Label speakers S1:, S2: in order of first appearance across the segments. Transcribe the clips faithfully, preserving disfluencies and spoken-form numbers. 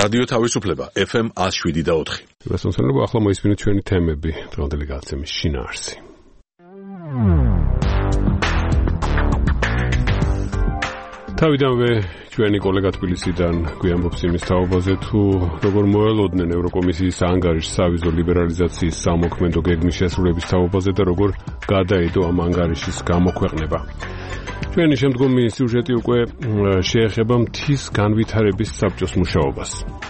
S1: რადიო თავისუფლება ეფ ემ one oh seven და four.
S2: გასამსვლელობა ახლა მოისმინეთ ჩვენი თემები დღევანდელი გადაცემის შინაარსი. თავიდანვე ჩვენი კოლეგა თბილისიდან გვიამბობს იმის თაობაზე თუ როგორ მოელოდნენ ევროკომისიის ანგარიშს სავიზო ლიბერალიზაციის სამოქმედო გეგმის შესრულების თაობაზე და როგორ გადაიდო ამ ანგარიშის გამოქვეყნება. ჩვენი შემდგომი სიუჟეტი უკვე შეეხება მთის განვითარების საბჭოს მუშაობას.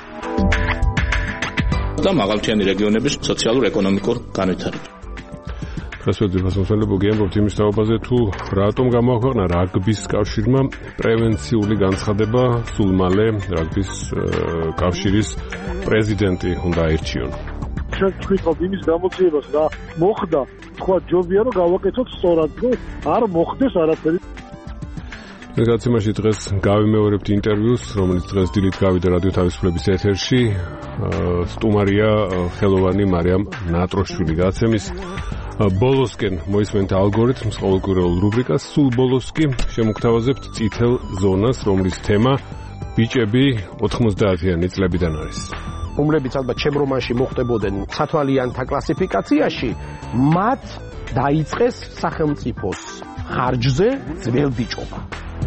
S3: და მაღალმთიანი რეგიონების სოციალურ-ეკონომიკურ განვითარებას.
S2: გასვედით გასამსვლელობო გიამბობთ იმის თაობაზე თუ რატომ გამოაქვეყნა რაგბის კავშირმა პრევენციული განცხადება სულ მალე რაგბის კავშირის პრეზიდენტი უნდა აირჩიონ.
S4: შევხვდით იმის გამოძიებას რა მოხდა, თქვა ჯობია რომ გავაკეთოთ სწორად და არ მოხდეს არაფერი.
S2: გადაცემაში დღეს გავიმეორებთ ინტერვიუს, რომელიც დღეს დილით გავიდა რადიო თავისუფლების ეთერში. სტუმარია ხელოვანი მარიამ ნატროშვილი. გადაცემის ბოლოსკენ მოისმენთ ალგორითმს ყოველკვირეულ რუბრიკას, სულ ბოლოს კი შემოგთავაზებთ წითელ ზონას, რომლის თემა ბიჭები ოთხმოცდაათიანი წლებიდან არის.
S5: რომლებიც ალბათ ჩემ რომანში მოხდებოდნენ სათვალიანთა კლასიფიკაციაში, მათ დაიწყეს სახელმწიფოს ხარჯზე ძველბიჭობა.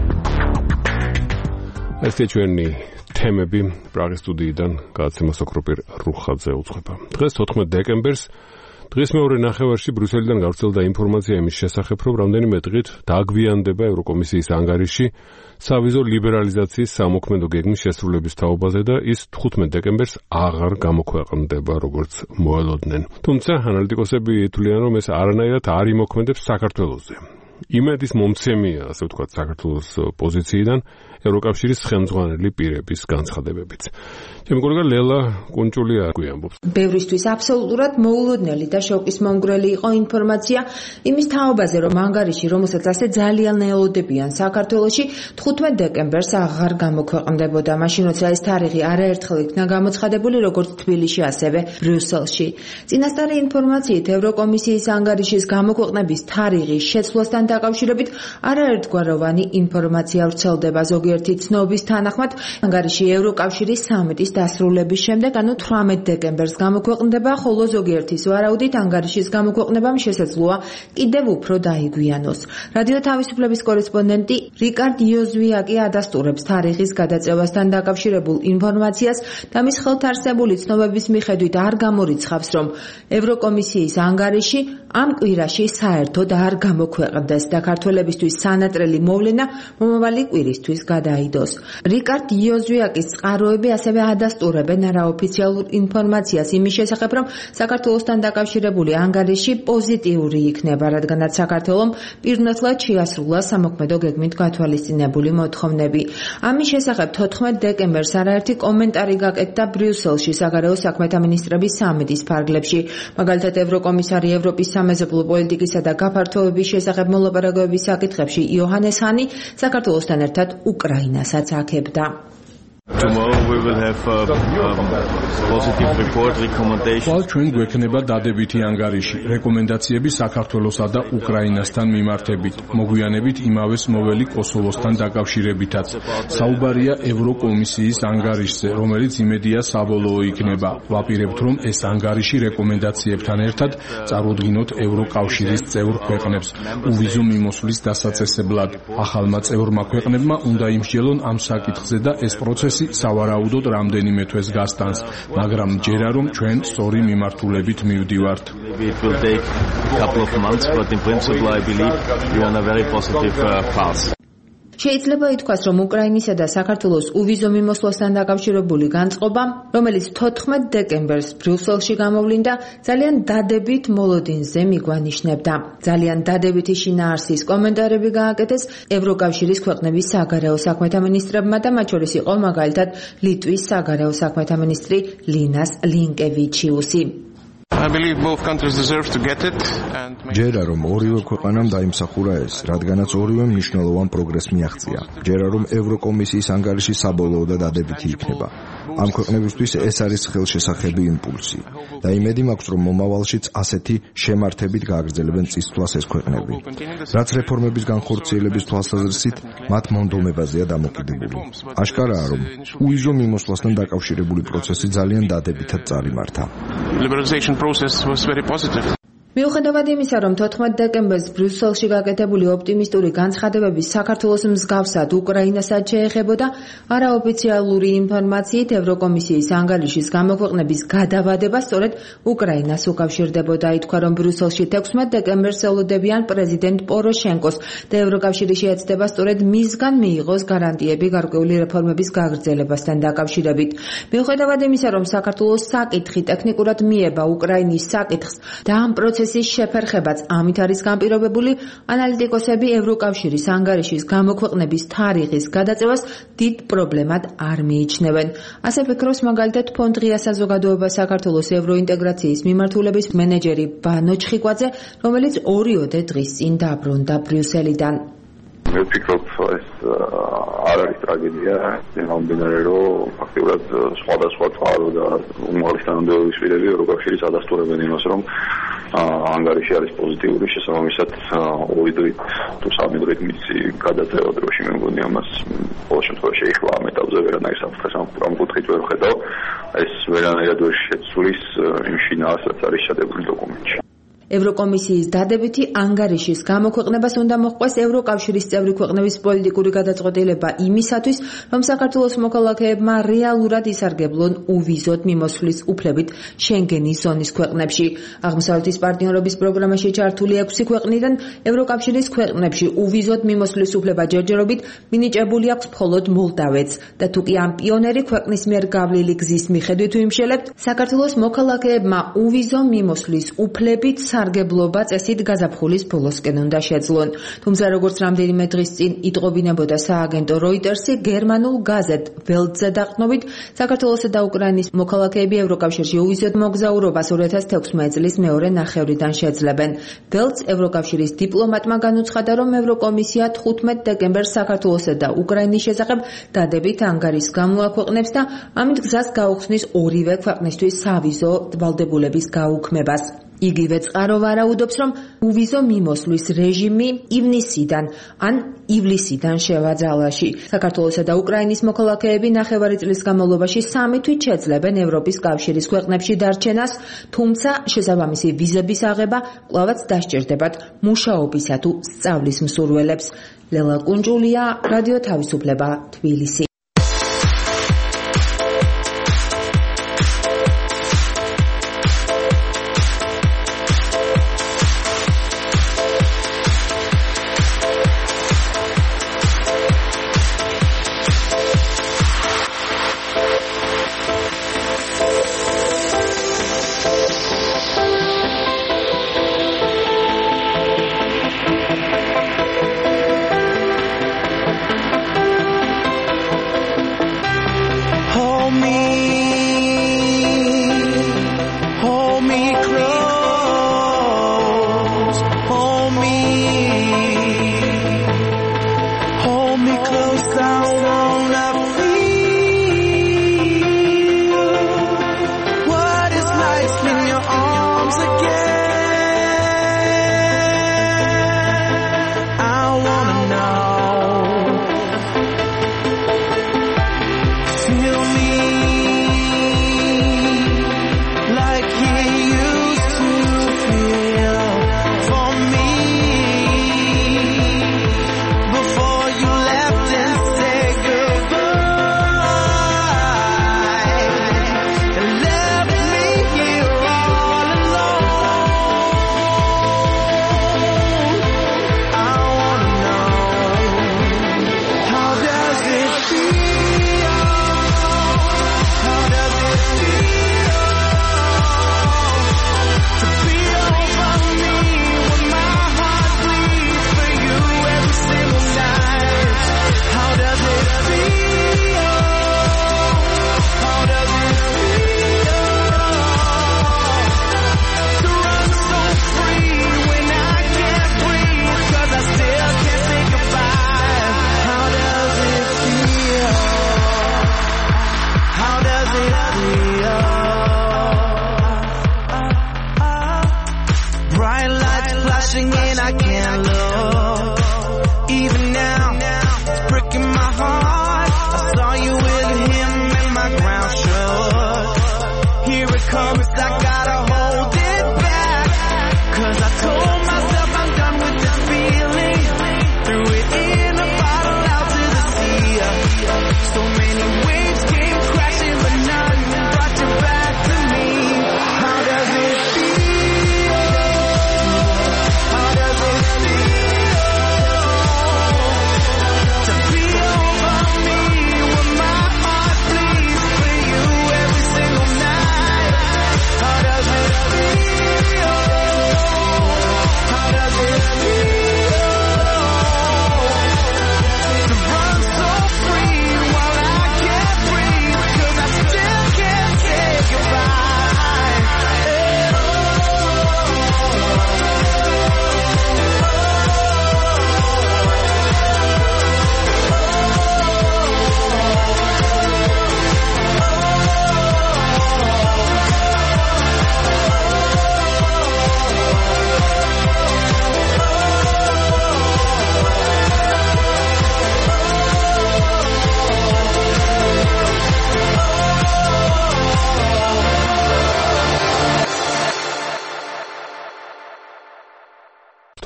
S2: ესეთი ჩვენი თემები პრაღის სტუდიიდან გადაცემას ოქროპირ რუხაძე უძღვება. დღეს თოთხმეტ დეკემბერს დღის მეორე ნახევარში ბრიუსელიდან გავრცელდა ინფორმაცია იმის შესახებ, რომ რამდენიმე დღით დაგვიანდება ევროკომისიის ანგარიში სავიზო ლიბერალიზაციის სამოქმედო გეგმის შესრულების თაობაზე და ის თხუთმეტ დეკემბერს აღარ გამოქვეყნდება, როგორც მოელოდნენ. თუმცა ანალიტიკოსები თვლიან, რომ ეს არანაირად არ იმოქმედებს საქართველოზე. იმედის მომცემია, ასე ვთქვათ, საქართველოს პოზიციიდან ევროკავშირის ხელმძღვანელი პირების განცხადებებიც. ჩემი კოლეგა ლელა კუნჭულია გვიამბობს.
S6: ბევრისთვის აბსოლუტურად მოულოდნელი და შოკის მომგვრელი იყო ინფორმაცია იმის თაობაზე, რომ ანგარიში, რომელსაც ასე ძალიან ელოდებიან საქართველოში, თხუთმეტ დეკემბერს აღარ გამოქვეყნდებოდა. მაშინ როცა ეს თარიღი არაერთხელ იქნა გამოცხადებული, როგორც თბილისში, ასევე ბრიუსელში. წინასწარი ინფორმაციით, ევროკომისიის ანგარიშის გამოქვეყნების თარიღის შეცვლასთან დაკავშირებით არაერთგვაროვანი ინფორმაცია ვრცელდება. ზოგიერთი ცნობის თანახმად, ანგარიში ევროკავშირის სამიტის დასრულების შემდეგ, ანუ თვრამეტ დეკემბერს გამოქვეყნდება, ხოლო ზოგიერთის ვარაუდით ანგარიშის გამოქვეყნებამ შესაძლოა კიდევ უფრო დაიგვიანოს. რადიო თავისუფლების კორესპონდენტი რიკარდ იოზვიაკი ადასტურებს თარიღის გადაწევასთან დაკავშირებულ ინფორმაციას და მის ხელთ არსებული ცნობების მიხედვით არ გამორიცხავს, რომ ევროკომისიის ანგარიში ამ კვირაში საერთოდ არ გამოქვეყნდეს და ქართველებისთვის სანატრელი მოვლენა მომავალი კვირისთვის გადაიდოს. რიკარდ იოზვიაკის წყაროები ასევე ადასტურებენ არაოფიციალურ ინფორმაციას იმის შესახებ, რომ საქართველოსთან დაკავშირებული ანგარიში პოზიტიური იქნება, რადგანაც საქართველომ პირნათლად შეასრულა სამოქმედო გეგმით გათვალისწინებული მოთხოვნები. ამის შესახებ თოთხმეტ დეკემბერს არაერთი კომენტარი გაკეთდა ბრიუსელში საგარეო საქმეთა მინისტრების სამიტის ფარგლებში. მაგალითად, ევროკომისარი ევროპის სამეზობლო პოლიტიკისა და გაფართოების შესახებ მოლაპარაკებების საკითხებში იოჰანეს ჰანი საქართველოსთან ერთად უკრაინასაც აქებდა.
S7: Tomorrow we will have a um, positive report recommendation.
S8: While ჩვენ გვექნება დადებითი ანგარიში, რეკომენდაციები საქართველოსა და უკრაინასთან მიმართებით, მოგვიანებით იმავეს მოველი კოსოვოსთან დაკავშირებითაც. საუბარია ევროკომისიის ანგარიშზე, რომელიც იმედია საბოლოო იქნება. ვაპირებთ, რომ ეს ანგარიში რეკომენდაციებთან ერთად წარუდგინოთ ევროკავშირის წევრ ქვეყნებს უვიზო მიმოსვლის დასაწესებლად. ახალმა წევრმა ქვეყნებმა უნდა იმსჯელონ ამ საკითხზე და ეს პროცესი სავარაუდოდ რამდენიმე თვეს გასტანს, მაგრამ ჯერა რომ ჩვენ სწორი მიმართულებით მივდივართ.
S7: It will take a couple of months, but in principle I believe we are on a very positive uh, path.
S6: შეიძლება ითქვას, რომ უკრაინისა და საქართველოს უვიზო მიმოსვლასთან დაკავშირებული განწყობა, რომელიც თოთხმეტ დეკემბერს ბრიუსელში გამოვლინდა, ძალიან დადებით მოლოდინზე მიგვანიშნებდა. ძალიან დადებითი შინაარსის კომენტარები გააკეთეს ევროკავშირის ქვეყნების საგარეო საქმეთა მინისტრებმა და მათ შორის იყო მაგალითად ლიტვის საგარეო საქმეთა მინისტრი ლინას ლინკევიჩიუსი.
S9: I believe both countries deserve to get it and
S10: ჯერა რომ ორივე ქვეყანამ დაიმსახურა ეს, რადგანაც ორივე მნიშვნელოვან პროგრესს მიაღწია. ჯერა რომ ევროკომისიის ანგარიში საბოლოო და დადებითი იქნება. ამ ქვეყნებისთვის ეს არის ხელშესახები იმპულსი და იმედი მაქვს, რომ მომავალშიც ასეთი შემართებით გააგრძელებენ წისთვლას ეს ქვეყნები. რაც რეფორმების განხორციელების თვალსაზრისით მათ მონდომებაზეა დამოკიდებული. აშკარაა, რომ უვიზო მიმოსვლასთან დაკავშირებული პროცესი ძალიან დადებითად წარიმართა.
S9: Liberalization process was very positive.
S6: მიუხედავად იმისა, რომ თოთხმეტ დეკემბერს ბრიუსელში გაკეთებული ოპტიმისტური განცხადებები საქართველოს მსგავსად უკრაინასაც შეეხებოდა, არაოფიციალური ინფორმაციით ევროკომისიის ანგარიშის გამოქვეყნების გადავადება სწორედ უკრაინას უკავშირდებოდა. ითქვა, რომ ბრიუსელში თექვსმეტ დეკემბერს ელოდებიან პრეზიდენტ პოროშენკოს და ევროკავშირი შეეცდება სწორედ მისგან მიიღოს გარანტიები გარკვეული რეფორმების გაგრძელებასთან დაკავშირებით. მიუხედავად იმისა, რომ საქართველოს საკითხი ტექნიკურად მიება უკრაინის საკითხს და ამ პროცესის შეფერხებაც ამით არის განპირობებული, ანალიტიკოსები ევროკავშირის ანგარიშის გამოქვეყნების თარიღის გადაწევას დიდ პრობლემად არ მიიჩნევენ. ასე ფიქრობს მაგალითად ფონდ ღია საზოგადოება საქართველოს ევროინტეგრაციის მიმართულების მენეჯერი ბანო ჩხიკვაძე, რომელიც ორიოდე დღის წინ დაბრუნდა ბრიუსელიდან.
S11: მე ვფიქრობ, ეს არ არის ტრაგედია, იმამდენარე რომ ფაქტიურად სხვადასხვა წყარო და უმაღლესი თანამდებობის პირები ევროკავშირის ადასტურებენ იმას, რომ ანგარიში არის პოზიტიური, შესაბამისად ორი დღით თუ სამი დღით მისი გადაწევა დროში მე მგონი ამას ყოველ შემთხვევაში ეხლა ამ ეტაპზე ვერანაირ საფრთხეს ამ კუთხით ვერ ვხედავ. ეს ვერანაირად ვერ შეცვლის იმ შინაარს, რაც არის ჩადებული დოკუმენტში.
S6: ევროკომისიის დადებითი ანგარიშის გამოქვეყნებას უნდა მოჰყვეს ევროკავშირის წევრი ქვეყნების პოლიტიკური გადაწყვეტილება იმისათვის, რომ საქართველოს მოქალაქეებმა რეალურად ისარგებლონ უვიზოდ მიმოსვლის უფლებით შენგენის ზონის ქვეყნებში. აღმოსავლეთის პარტნიორობის პროგრამაში ჩართული ექვსი ქვეყნიდან ევროკავშირის ქვეყნებში უვიზოდ მიმოსვლის უფლება ჯერჯერობით მინიჭებული აქვს მხოლოდ მოლდავეთს და თუკი ამ პიონერი ქვეყნის მიერ გავლილი გზის მიხედვით ვიმშელებთ, საქართველოს მოქალაქეებმა უვიზო მიმოსვლის უფლებით სარგებლობა წესით გაზაფხულის ბოლოსკენ უნდა შეძლონ. თუმცა როგორც რამდენიმე დღის წინ იტყობინებოდა სააგენტო როიტერსი, გერმანულ გაზეთ ველტზე დაყრდნობით, საქართველოსა და უკრაინის მოქალაქეები ევროკავშირში უვიზოდ მოგზაურობას ორი ათას თექვსმეტ წლის მეორე ნახევრიდან შეძლებენ. ველტს ევროკავშირის დიპლომატმა განუცხადა, რომ ევროკომისია თხუთმეტ დეკემბერს საქართველოსა და უკრაინის შესახებ დადებით ანგარიშს გამოაქვეყნებს და ამით გზას გაუხსნის ორივე ქვეყნისთვის სავიზო ვალდებულების გაუქმებას. იგივე წყარო ვარაუდობს, რომ უვიზო მიმოსვლის რეჟიმი ივნისიდან ან ივლისიდან შევაძალაში. საქართველოსა და უკრაინის მოქალაქეები ნახევარი წლის განმავლობაში სამი თვით შეძლებენ ევროპის კავშირის ქვეყნებში დარჩენას, თუმცა შესაბამისი ვიზების აღება კვლავაც დასჭირდებათ მუშაობისა თუ სწავლის მსურველებს. ლელა კუნჯულია, რადიო თავისუფლება, თბილისი.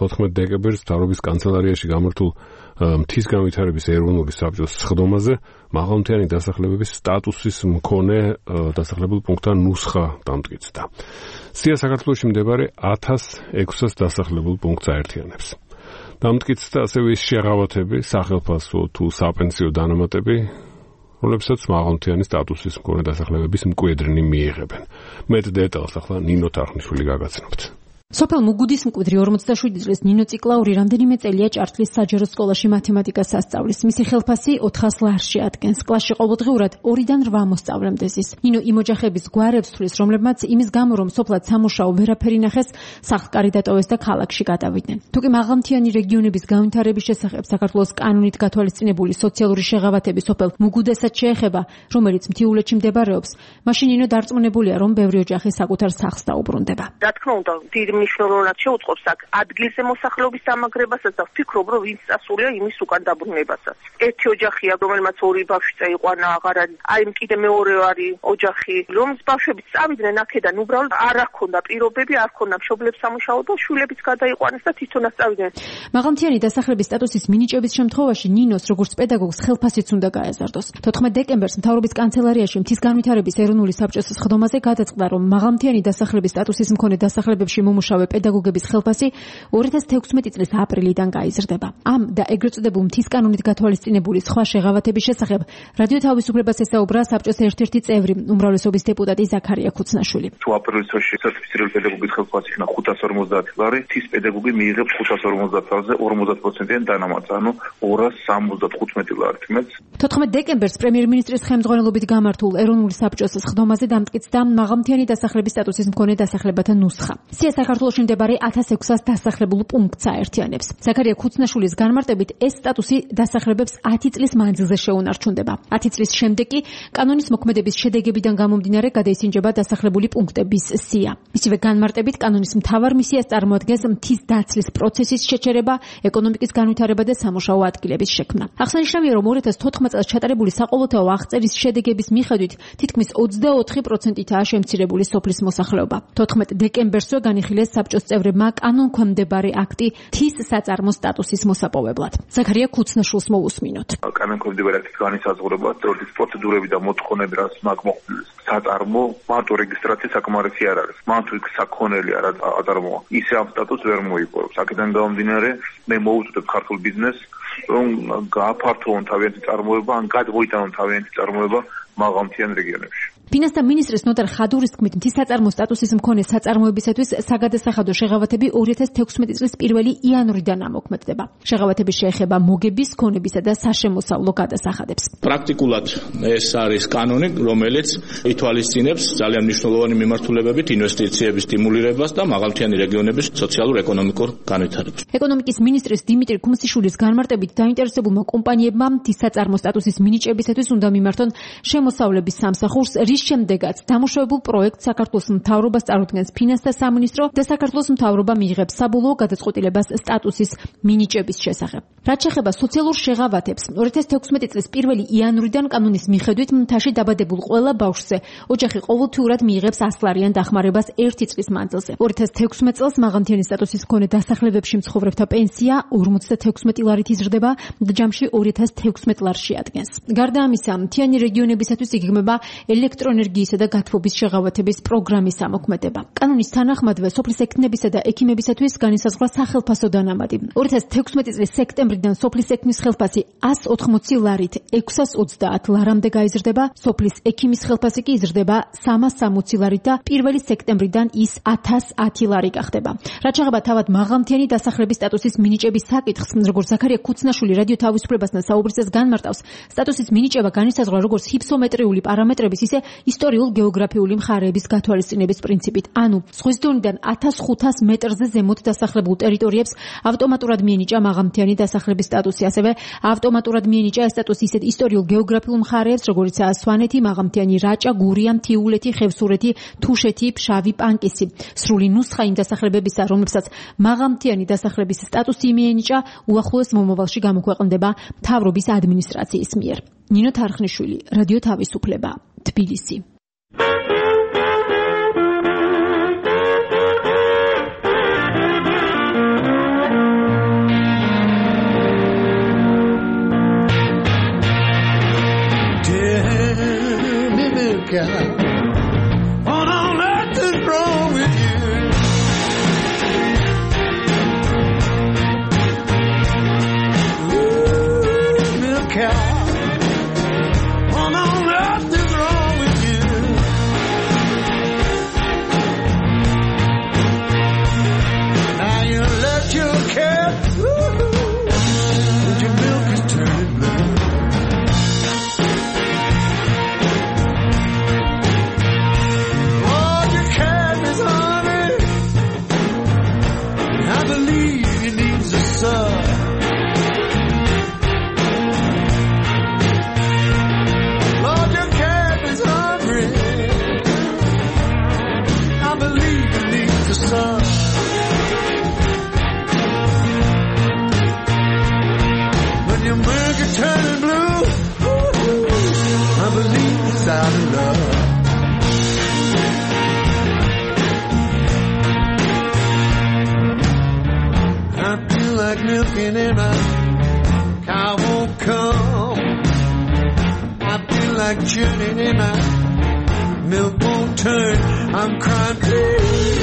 S2: თოთხმეტ დეკემბერს მთავრობის კანცელარიაში გამართულ მთის განვითარების ეროვნული საბჭოს სხდომაზე მაღალმთიანი დასახლებების სტატუსის მქონე დასახლებულ პუნქტთან ნუსხა დამტკიცდა. სია საქართველოში მდებარე ათას ექვსას დასახლებულ პუნქტს აერთიანებს. დამტკიცდა ასევე ის შეღავათები, სახელფასო თუ საპენსიო დანამატები, რომლებსაც მაღალმთიანი სტატუსის მქონე დასახლებების მკვიდრნი მიიღებენ. მეტ დეტალს ახლა ნინო თარხნიშვილი გაგაცნობთ.
S12: სოფელ მუგუდის მკვიდრი ორმოცდაშვიდი წლის ნინო ციკლაური რამდენიმე წელია ჭართლის საჯარო სკოლაში მათემატიკას ასწავლის. მისი ხელფასი ოთხას ლარში ადგენს. კლასში ყოველდღიურად ორიდან რვა მოსწავლემდე ზის. ნინო იმ ოჯახების გვარებს თვლის, რომლებმაც იმის გამო, რომ სოფლად სამუშაო ვერაფერი ნახეს, სახლკარი დატოვეს და ქალაქში გადავიდნენ. თუკი მაღალმთიანი რეგიონების განვითარების შესახებ საქართველოს კანონით გათვალისწინებული სოციალური შეღავათები სოფელ მუგუდესაც შეეხება, რომელიც მთიულეთში მდებარეობს, მაშინ ნინო დარწმუნებულია, რომ ბევრი ოჯახი საკუთარ სახლს დაუბრუნდება.
S13: რა თქმა უნდა, მნიშვნელოვნად შეუწყობს აქ ადგილზე მოსახლეობის დამაგრებასაც და ვფიქრობ, რომ ვინც წასულია იმის უკან დაბრუნებასაც. ერთი ოჯახია, რომელმაც ორი ბავშვი წაიყვანა, აღარ არის. აი კიდე მეორე არის ოჯახი, რომლის ბავშვებიც წავიდნენ აქედან, უბრალოდ არ აქონდა პირობები, არ ქონდა მშობლებს სამუშაო და შვილებიც გადაიყვანეს და თვითონაც წავიდნენ.
S12: მაღალმთიანი დასახლების სტატუსის მინიჭების შემთხვევაში ნინოს როგორც პედაგოგს ხელფასიც უნდა გაეზარდოს. თოთხმეტ დეკემბერს მთავრობის კანცელარიაში მთის განვითარების ეროვნული საბჭოს სხდომაზე გადაწყდა, რომ მაღალმთიანი დასახლების სტატუსის მქონე დასახლებებში მომუშავე პედაგოგების ხელფასი ორი ათას თექვსმეტი წლის აპრილიდან გაიზრდება. ამ და ეგრეთ წოდებულ მთის კანონით გათვალისწინებული სხვა შეღავათების შესახებ რადიო თავისუფლებას ესაუბრა საბჭოს ერთ-ერთი წევრი, უმრავლესობის დეპუტატი ზაქარია ქუცნაშვილი.
S14: თუ აპრილის თვეში სერტიფიცირებული პედაგოგის ხელფასი იქნა ხუთას ორმოცდაათი ლარი, მთის პედაგოგი მიიღებს ხუთას ორმოცდაათი ლარზე ორმოცდაათ პროცენტიან დანამატს, ანუ ორას სამოცდათხუთმეტი ლარი.
S12: თოთხმეტ დეკემბერს პრემიერ-მინისტრის ხელმძღვანელობით გამართულ ეროვნული საბჭოს სხდომაზე დამტკიცდა მაღალმთიანი დასახლების სტატუსის მქონე დასახლებათა ნუსხა. სია საქართველოში მდებარე ათას ექვსას დასახლებულ პუნქტს აერთიანებს. ზაქარია ქუცნაშვილის განმარტებით ეს სტატუსი დასახლებებს ათი წლის მანძილზე შეუნარჩუნდება. ათი წლის შემდეგ კი კანონის მოქმედების შედეგებიდან გამომდინარე გადაისინჯება დასახლებული პუნქტების სია. მისივე განმარტებით კანონის მთავარ მისიას წარმოადგენს მთის დაცლის პროცესის შეჩერება, ეკონომიკის განვითარება და სამუშაო ადგილების შექმნა. აღსანიშნავია, რომ ორი ათას თოთხმეტ წელს ჩატარებული საყოველთაო აღწერის შედეგების მიხედვით თითქმის ოცდაოთხი პროცენტითაა შემცირებული სოფლის მოსახლეობა. თოთხმეტ დეკემბერსვე განიხილეს საბჭოს წევრებმა კანონქვემდებარე აქტი მთის საწარმო სტატუსის მოსაპოვებლად. ზაქარია ქუცნაშვილს მოусმინოთ.
S14: კანონქვემდებარე აქტის განისაზღვრება ტროდის პროცედურები და მოთხოვნები, რაც მაგ მოხდეს საწარმო მარტო რეგისტრაცია საკმარისი არ არის. მან თუ საქონელი არ აწარმოა, ისე ამ სტატუსს ვერ მოიპოვებს. აქედან გამომდინარე, მე მოუწოდებ ქართულ ბიზნესს, რომ გააფართოვონ თავიანთი წარმოება, ან გადმოიტანონ თავიანთი წარმოება მაღალმთიან რეგიონებში.
S12: ფინანსთა მინისტრის ნოტარ ხადურის თქმით, მთის საწარმო სტატუსის მქონე საწარმოებისათვის საგადასახადო შეღავათები ორი ათას თექვსმეტი წლის პირველი იანვრიდან ამოქმედდება. შეღავათები შეეხება მოგების, ქონებისა და საშემოსავლო გადასახადებს.
S3: პრაქტიკულად ეს არის კანონი, რომელიც ითვალისწინებს ძალიან მნიშვნელოვანი მიმართულებებით ინვესტიციების სტიმულირებას და მაღალმთიანი რეგიონების სოციალურ-ეკონომიკურ განვითარებას.
S12: ეკონომიკის მინისტრის დიმიტრი ქუმსიშვილის განმარტებით დაინტერესებულმა კომპანიებმა მთის საწარმო სტატუსის მინიჭებისათვის უნდა მიმართონ შემოსავლების სამსახურს, რის შემდეგაც დამუშავებულ პროექტს საქართველოს მთავრობას წარუდგენს ფინანსთა სამინისტრო და საქართველოს მთავრობა მიიღებს საბოლოო გადაწყვეტილებას სტატუსის მინიჭების შესახებ. რაც შეეხება სოციალურ შეღავათებს, ორი ათას თექვსმეტი წლის პირველი იანვრიდან კანონის მიხედვით მთაში დაბადებულ ყველა ბავშვზე ოჯახი ყოველთვიურად მიიღებს ასლარიან დახმარებას ერთი წლის მანძილზე. ორი ათას თექვსმეტ წელს მაღალმთიანი სტატუსის მქონე დასახლებებში მცხოვრებთა პენსია ორმოცდათექვსმეტი ლარით იზრდება და ჯამში ორი ათას თექვსმეტ ლარში ადგენს. გარდა ამისა, მთიანი რეგიონებისათვის იგეგმება ელექტროენერგიისა და გათბობის შეღავათების პროგრამის ამოქმედება. კანონის თანახმადვე სოფლის ექიმებისა და ექიმებისათვის განისაზღვრა სახელფასო დანამატი. ორი ათას თექვსმეტი წლის სექტემბრიდან სოფლის ექიმის ხელფასი ასს ოთხმოცი ლარით ექვსას ოცდაათ ლარამდე გაიზრდება, სოფლის ექიმის ხელფასი კი იზრდება სამას სამოცი ლარით და პირველი სექტემბრიდან ის ათას ათი ლარი გახდება. რაც შეეხება თავად მაღალმთიანი დასახლების სტატუსის მინიჭების საკითხს, როგორც ზაქარია ქუცნაშვილი რადიო თავისუფლებასთან საუბრისას განმარტავს, სტატუსის მინიჭება განისაზღვრა როგორც ჰიფსომეტრიული პარამეტრების, ისე ისტორიულ-გეოგრაფიული მხარეების გათვალისწინების პრინციპით. ანუ ზღვის დონიდან ათას ხუთას მეტრზე ზემოთ დასახლებულ ტერიტორიებს ავტომატურად მიენიჭა მაღალმთიანი დასახლების სტატუსი. ასევე ავტომატურად მიენიჭა ეს სტატუსი ისეთ ისტორიულ-გეოგრაფიულ მხარეებს, როგორიცაა სვანეთი, მაღალმთიანი რაჭა, გურია, მთიულეთი, ხევსურეთი, თუშეთი, ფშავი, პანკისი. სრული ნუსხა იმ დასახლებებისა, რომლებსაც მაღალმთიანი დასახლების სტატუსი მიენიჭა, უახლოეს მომავალში გამოქვეყნდება მთავრობის ადმინისტრაციის მიერ. ნინო თარხნიშვილი, რადიო თავისუფლება, თბილისი.
S15: care what on earth is wrong with you. Now you let your cat, and your milk is turning blue. Oh, your cat is hungry, and I believe he needs a son. Sun. When your milk is turning blue, I believe it's out of love. I feel like milking and my cow won't come. I feel like churning and my milk won't turn. I'm crying, please.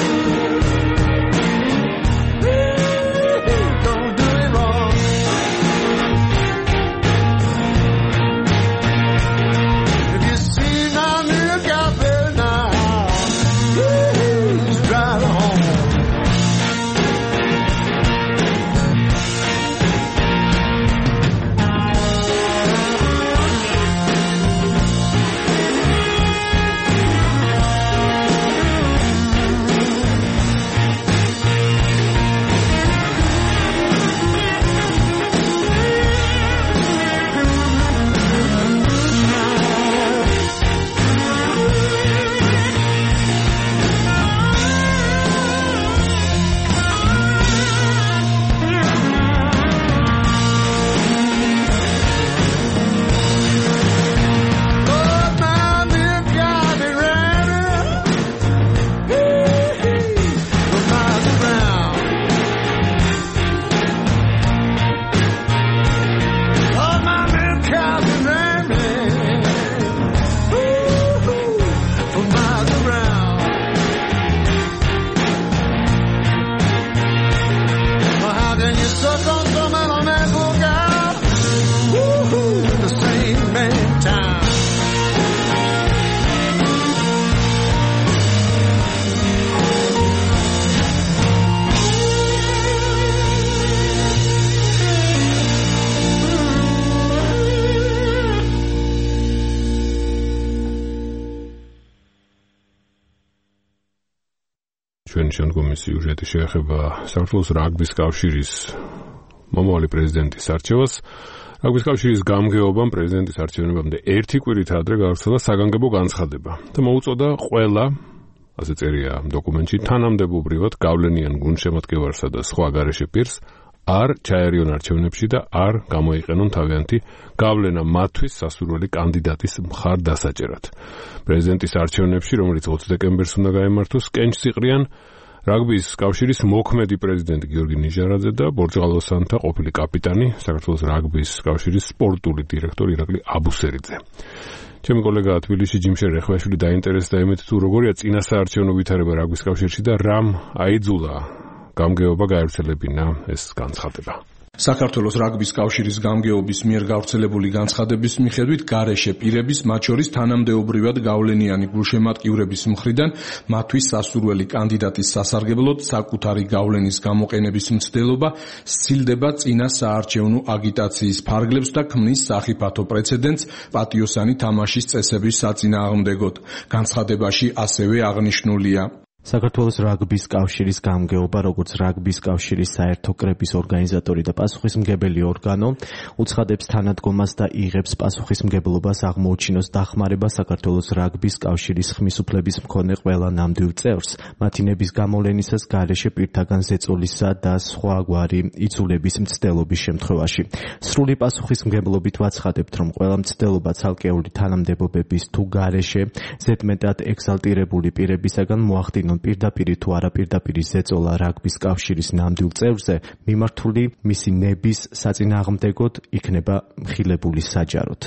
S2: ჩვენი შემდგომი სიუჟეტი შეეხება საქართველოს რაგბის კავშირის მომავალი პრეზიდენტის არჩევას. რაგბის კავშირის გამგეობამ პრეზიდენტის არჩევნებამდე ერთი კვირით ადრე გავრცელა საგანგებო განცხადება და მოუწოდა ყველა, ასე წერია დოკუმენტში, თანამდებობრივად გავლენიან გუნდშემატკივარსა და სხვა გარეშე პირს არ ჩაერიონ არჩევნებში და არ გამოიყენონ თავიანთი გავლენა მათთვის სასურველი კანდიდატის მხარდასაჭერად. პრეზიდენტის არჩევნებში, რომელიც ოცი დეკემბერს უნდა გაემართოს, კენჭს იყრიან რაგბის კავშირის მოქმედი პრეზიდენტი გიორგი ნიჟარაძე და ბორჯღალოსანთა ყოფილი კაპიტანი, საქართველოს რაგბის კავშირის სპორტული დირექტორი ირაკლი აბუსერიძე. ჩემი კოლეგა თბილისში ჯიმშერ რეხვაშვილი დაინტერესდა იმით, თუ როგორია წინასაარჩევნო ვითარება რაგბის კავშირში და რამ აიძულა გამგეობა გაერთიანებინა ეს განცხადება.
S8: საქართველოს რაგბის კავშირის გამგეობის მიერ გავრცელებული განცხადების მიხედვით გარეშე პირების, მათ შორის თანამდებობრივად გავლენიანი გულშემატკივრების მხრიდან მათთვის სასურველი კანდიდატის სასარგებლოდ საკუთარი გავლენის გამოყენების მცდელობა სცილდება წინა საარჩევნო აგიტაციის ფარგლებს და ქმნის სახიფათო პრეცედენტს პატიოსანი თამაშის წესების საწინააღმდეგოდ. განცხადებაში ასევე აღნიშნულია:
S16: საქართველოს რაგბის კავშირის გამგეობა, როგორც რაგბის კავშირის საერთო კრების ორგანიზატორი და პასუხისმგებელი ორგანო, უცხადებს თანადგომას და იღებს პასუხისმგებლობას აღმოუჩინოს დახმარება საქართველოს რაგბის კავშირის ხმისუფლების მქონე ყველა ნამდვილ წევრს, მათი ნების გამოვლენისას გარეშე პირთაგან ზეწოლისა და სხვაგვარი იცულების მცდელობის შემთხვევაში. სრული პასუხისმგებლობით ვაცხადებთ, რომ ყველა მცდელობა ცალკეული თანამდებობების თუ გარეშე ზედმეტად ექსალტირებული პირებისაგან მოახდინოს პირდაპირ თუ არაპირდაპირ ზეწოლა რაგბის კავშირის ნამდვილ წევრზე მიმართული მისი ნების საწინააღმდეგოდ იქნება მხილებული საჯაროდ.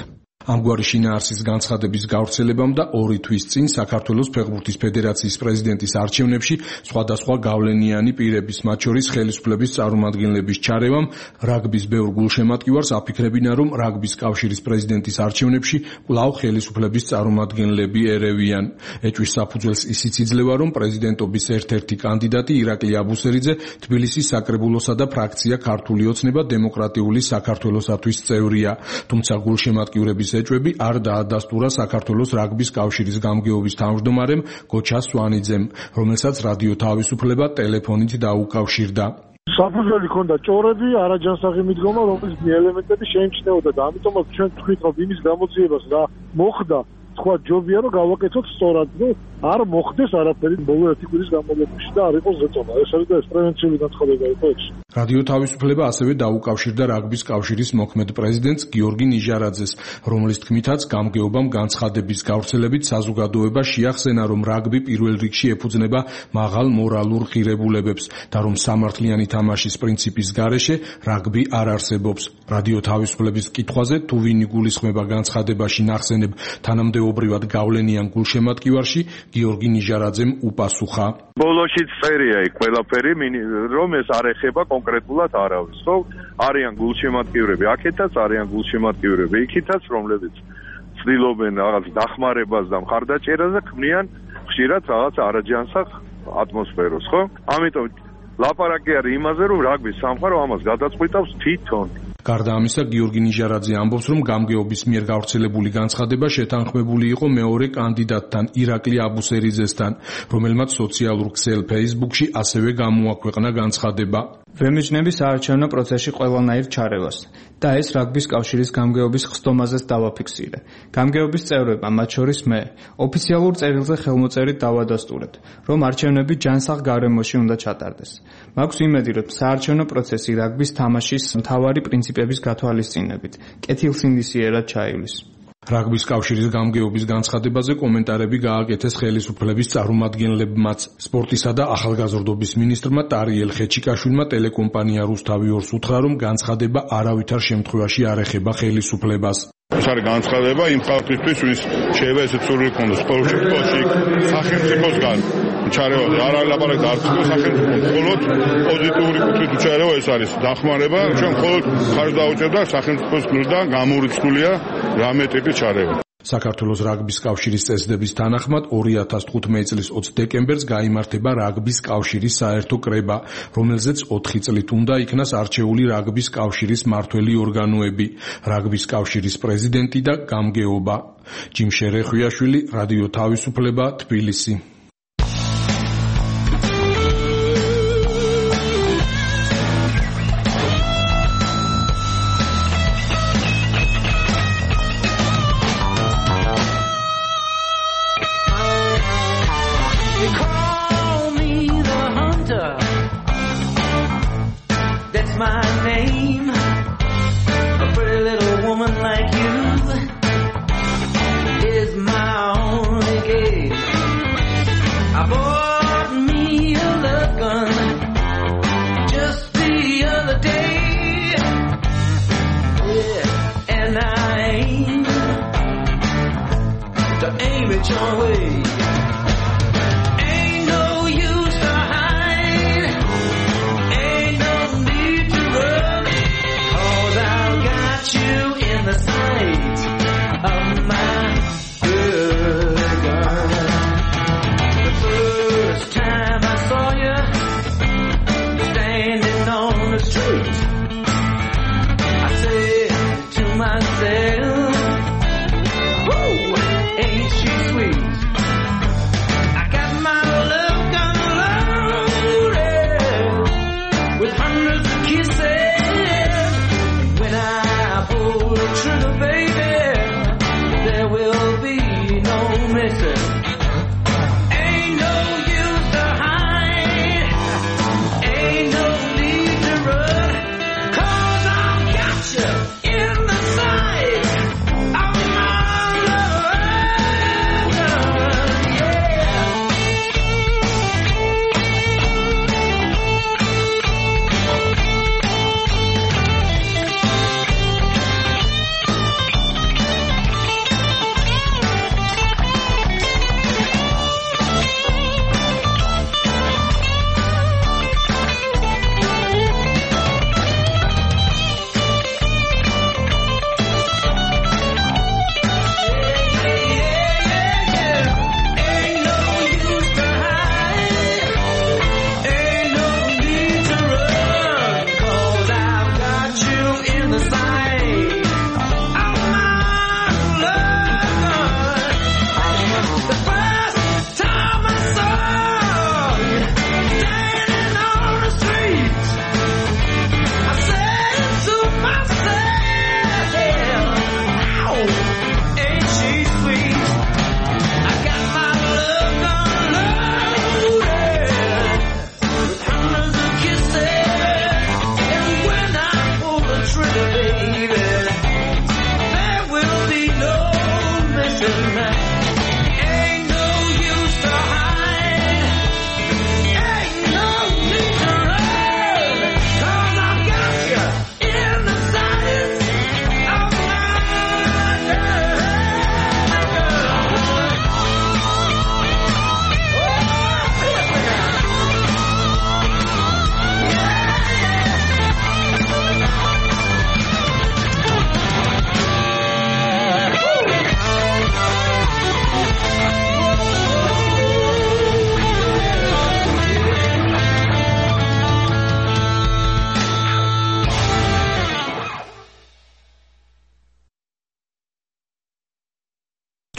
S8: ამგვარი შინაარსის განცხადების გავრცელებამ და ორი თვის წინ საქართველოს ფეხბურთის ფედერაციის პრეზიდენტის არჩევნებში სხვადასხვა გავლენიანი პირების, მათ შორის ხელისუფლების წარმომადგენლების ჩარევამ, რაგბის ბევრ გულშემატკივარს აფიქრებინა, რომ რაგბის კავშირის პრეზიდენტის არჩევნებში კვლავ ხელისუფლების წარმომადგენლები ერევიან. ეჭვის საფუძველს ისიც იძლევა, რომ პრეზიდენტობის ერთ-ერთი კანდიდატი ირაკლი აბუსერიძე თბილისის საკრებულოსა და ფრაქცია ქართული ოცნება დემოკრატიული საქართველოსათვის წევრია, თუმცა გულშემატკივრების ეჭვები არ დაადასტურა საქართველოს რაგბის კავშირის გამგეობის თავმჯდომარემ გოჩა სვანიძემ, რომელსაც რადიო თავისუფლება ტელეფონით დაუკავშირდა.
S4: საფუძველი ქონდა ჭორები, არაჯანსაღი მიდგომა, რომელიც ელემენტები შეიმჩნეოდა და ამიტომაც ჩვენ თქვით, რომ იმის გამოძიებას რა მოხდა, თქვა ჯობია რომ გავაკეთოთ სწორად, ნუ არ მოხდეს არაფერი ბოლო ერთი კვირის განმავლობაში და არ იყოს ზეწოლა. ეს არის და ეს პრევენციული განცხადება იყო ეს.
S8: რადიო თავისუფლება ასევე დაუკავშირდა რაგბის კავშირის მოქმედ პრეზიდენტს გიორგი ნიჟარაძეს, რომლის თქმითაც გამგეობამ განცხადების გავრცელებით საზოგადოება შეახსენა, რომ რაგბი პირველ რიგში ეფუძნება მაღალ მორალურ ღირებულებებს და რომ სამართლიანი თამაშის პრინციპის გარეშე რაგბი არ არსებობს. რადიო თავისუფლების კითხვაზე, თუ ვინ იგულისხმება განცხადებაში ნახსენებ თანამდებობრივად გავლენიან გულშემატკივარში, გიორგი ნიჟარაძემ უპასუხა.
S17: ბოლოშიც წერია იქ ყველაფერი, რომ ეს არ ეხება კონკრეტულად არავის, ხო? არიან გულშემატკივრები აქეთაც, არიან გულშემატკივრები იქითაც, რომლებიც ცდილობენ რაღაც დახმარებას და მხარდაჭერას და ქმნიან ხშირად რაღაც არაჯანსაღ ატმოსფეროს, ხო? ამიტომ ლაპარაკი არის იმაზე, რომ რაგბის სამყარო ამას გადაწყვეტავს თვითონ.
S8: გარდა ამისა, გიორგი ნიჟარაძე ამბობს, რომ გამგეობის მიერ გავრცელებული განცხადება შეთანხმებული იყო მეორე კანდიდატთან, ირაკლი აბუსერიძესთან, რომელმაც სოციალურ ქსელ Facebook-ში ასევე გამოაქვეყნა განცხადება.
S18: ვემიჯნები საარჩევნო პროცესში ყველანაირ ჩარევას და ეს რაგბის კავშირის გამგეობის ხსდომაზეც დავაფიქსირე. გამგეობის წევრებმა, მათ შორის მე, ოფიციალურ წერილზე ხელმოწერით დავადასტურებთ, რომ არჩევნები ჯანსაღ გარემოში უნდა ჩატარდეს. მაქვს იმედი, რომ საარჩევნო პროცესი რაგბის თამაშის მთავარი პრინციპების გათვალისწინებით კეთილსინდისიერად ჩაივლის.
S8: რაგბის კავშირის გამგეობის განცხადებაზე კომენტარები გააკეთეს ხელისუფლების წარმომადგენლებმაც. სპორტისა და ახალგაზრდობის მინისტრმა ტარიელ ხეჩიკაშვილმა ტელეკომპანია რუსთავი ორს უთხრა, რომ განცხადება არავითარ შემთხვევაში არ ეხება ხელისუფლებას.
S19: ეს არის განცხადება იმ ხალხისთვის, ვის შეიძლება ესეც სურვილი ჰქონდეს სპორტში, სახელმწიფოსგან ჩარევა არ არის ლაპარაკი არც სახელმწიფო, მხოლოდ პოზიტიური კუთხით ჩარევა ეს არის დახმარება, ჩვენ მხოლოდ ხარჯს დაუჭერდა სახელმწიფოს მხრიდან გამორიცხულია რამე ტიპის ჩარევა.
S8: საქართველოს რაგბის კავშირის წესდების თანახმად ორი ათას თხუთმეტი წლის ოცი დეკემბერს გაიმართება რაგბის კავშირის საერთო კრება, რომელზეც ოთხი წლით უნდა იქნას არჩეული რაგბის კავშირის მმართველი ორგანოები, რაგბის კავშირის პრეზიდენტი და გამგეობა. ჯიმ შერეხვიაშვილი, რადიო თავისუფლება, თბილისი.
S15: Kisses when I pull the trigger.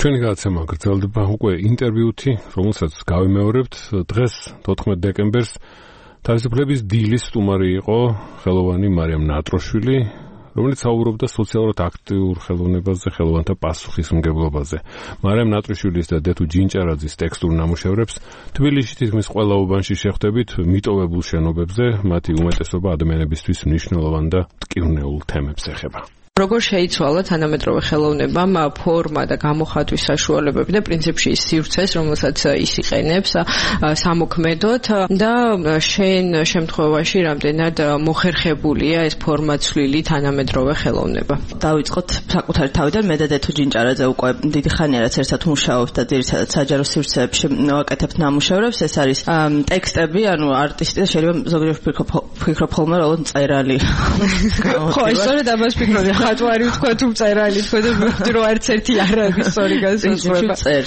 S2: ჩვენი გადაცემა გრძელდება უკვე ინტერვიუთი, რომელსაც გავიმეორებთ დღეს თოთხმეტ დეკემბერს. თავისუფლების დილის სტუმარი იყო ხელოვანი მარიამ ნატროშვილი, რომელიც საუბრობდა სოციალურად აქტიურ ხელოვნებაზე, ხელოვანთა პასუხისმგებლობაზე. მარიამ ნატრიშვილის და დეთუ ჯინჭარაძის ტექსტურ ნამუშევრებს თბილისში თითქმის ყველა უბანში შეხვდებით მიტოვებულ შენობებზე, მათი უმეტესობა ადამიანებისთვის მნიშვნელოვან და მტკივნეულ თემებს ეხება.
S20: როგორ შეიცვალა თანამედროვე ხელოვნებამ ფორმა და გამოხატვის საშუალებები და პრინციპში ის სივრცეს, რომელსაც ის იყენებს სამოქმედოდ და შენ შემთხვევაში რამდენად მოხერხებულია ეს ფორმაცვლილი თანამედროვე ხელოვნება.
S21: დავიწყოთ საკუთარი თავიდან, მე და დეთუ ჯინჭარაძე უკვე დიდი ხანია რაც ერთად მუშაობთ და ძირითადად საჯარო სივრცეებში ვაკეთებთ ნამუშევრებს. ეს არის ტექსტები, ანუ არტისტი და შეიძლება ზოგიერთ ვფიქრობ ხოლმე რომ წერალი.
S20: ხო, ისე ამას ვფიქრობ. ხატვარი თქვა თუ წერალი თქვა და ვიხდი რომ არც ერთი არ არის სწორი განსაზღვრება.
S21: წერთ.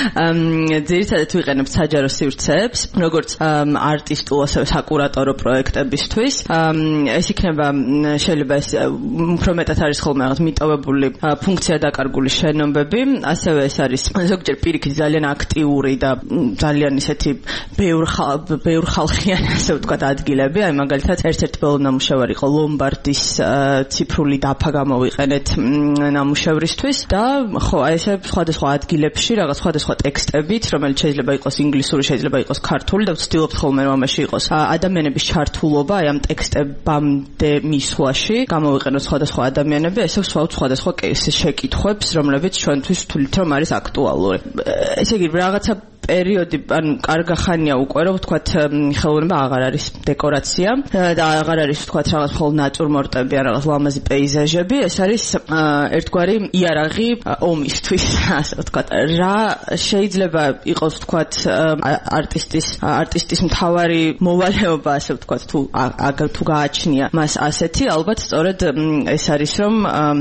S21: ძირითადად ვიყენებთ საჯარო სივრცეებს, როგორც არტისტულ ასევე საკურატორო პროექტებისთვის. ეს იქნება შეიძლება ეს უფრო მეტად არის ხოლმე რაღაც მიტოვებული ფუნქცია დაკარგული შენობები, ასევე ეს არის ზოგჯერ პირიქით ძალიან აქტიური და ძალიან ისეთი ბევრ ბევრ ხალხიანი ასე ვთქვათ ადგილები. აი მაგალითად ერთ-ერთი ბოლო ნამუშევარი იყო ლომბარდის ციფრული დაფა გამოვიყენეთ ნამუშევრისთვის და ხო აი ესე სხვადასხვა ადგილებში რაღაც სხვადასხვა ტექსტებით, რომელიც შეიძლება იყოს ინგლისური, შეიძლება იყოს ქართული და ვცდილობთ ხოლმე რომ ამაში იყოს ადამიანების ჩართულობა აი ამ ტექსტებამდე მისვლაში, გამოვიყენოთ სხვადასხვა ადამიანები, ესე ვსვავთ სხვადასხვა შეკითხვებს, რომლებიც ჩვენთვის ვთვლით რომ არის აქტუალური. ესე იგი რაღაცა პერიოდი, ანუ კარგა ხანია უკვე რომ ვთქვათ ხელოვნება აღარ არის დეკორაცია და აღარ არის ვთქვათ რაღაც მხოლოდ ნატურმორტები, ან რაღაც ლამაზი პეიზაჟები, ეს არის ერთგვარი იარაღი ომისთვის, ასე ვთქვათ. რა შეიძლება იყოს ვთქვათ არტისტის არტისტის მთავარი მოვალეობა, ასე ვთქვათ, თუ თუ გააჩნია მას ასეთი, ალბათ სწორედ ეს არის რომ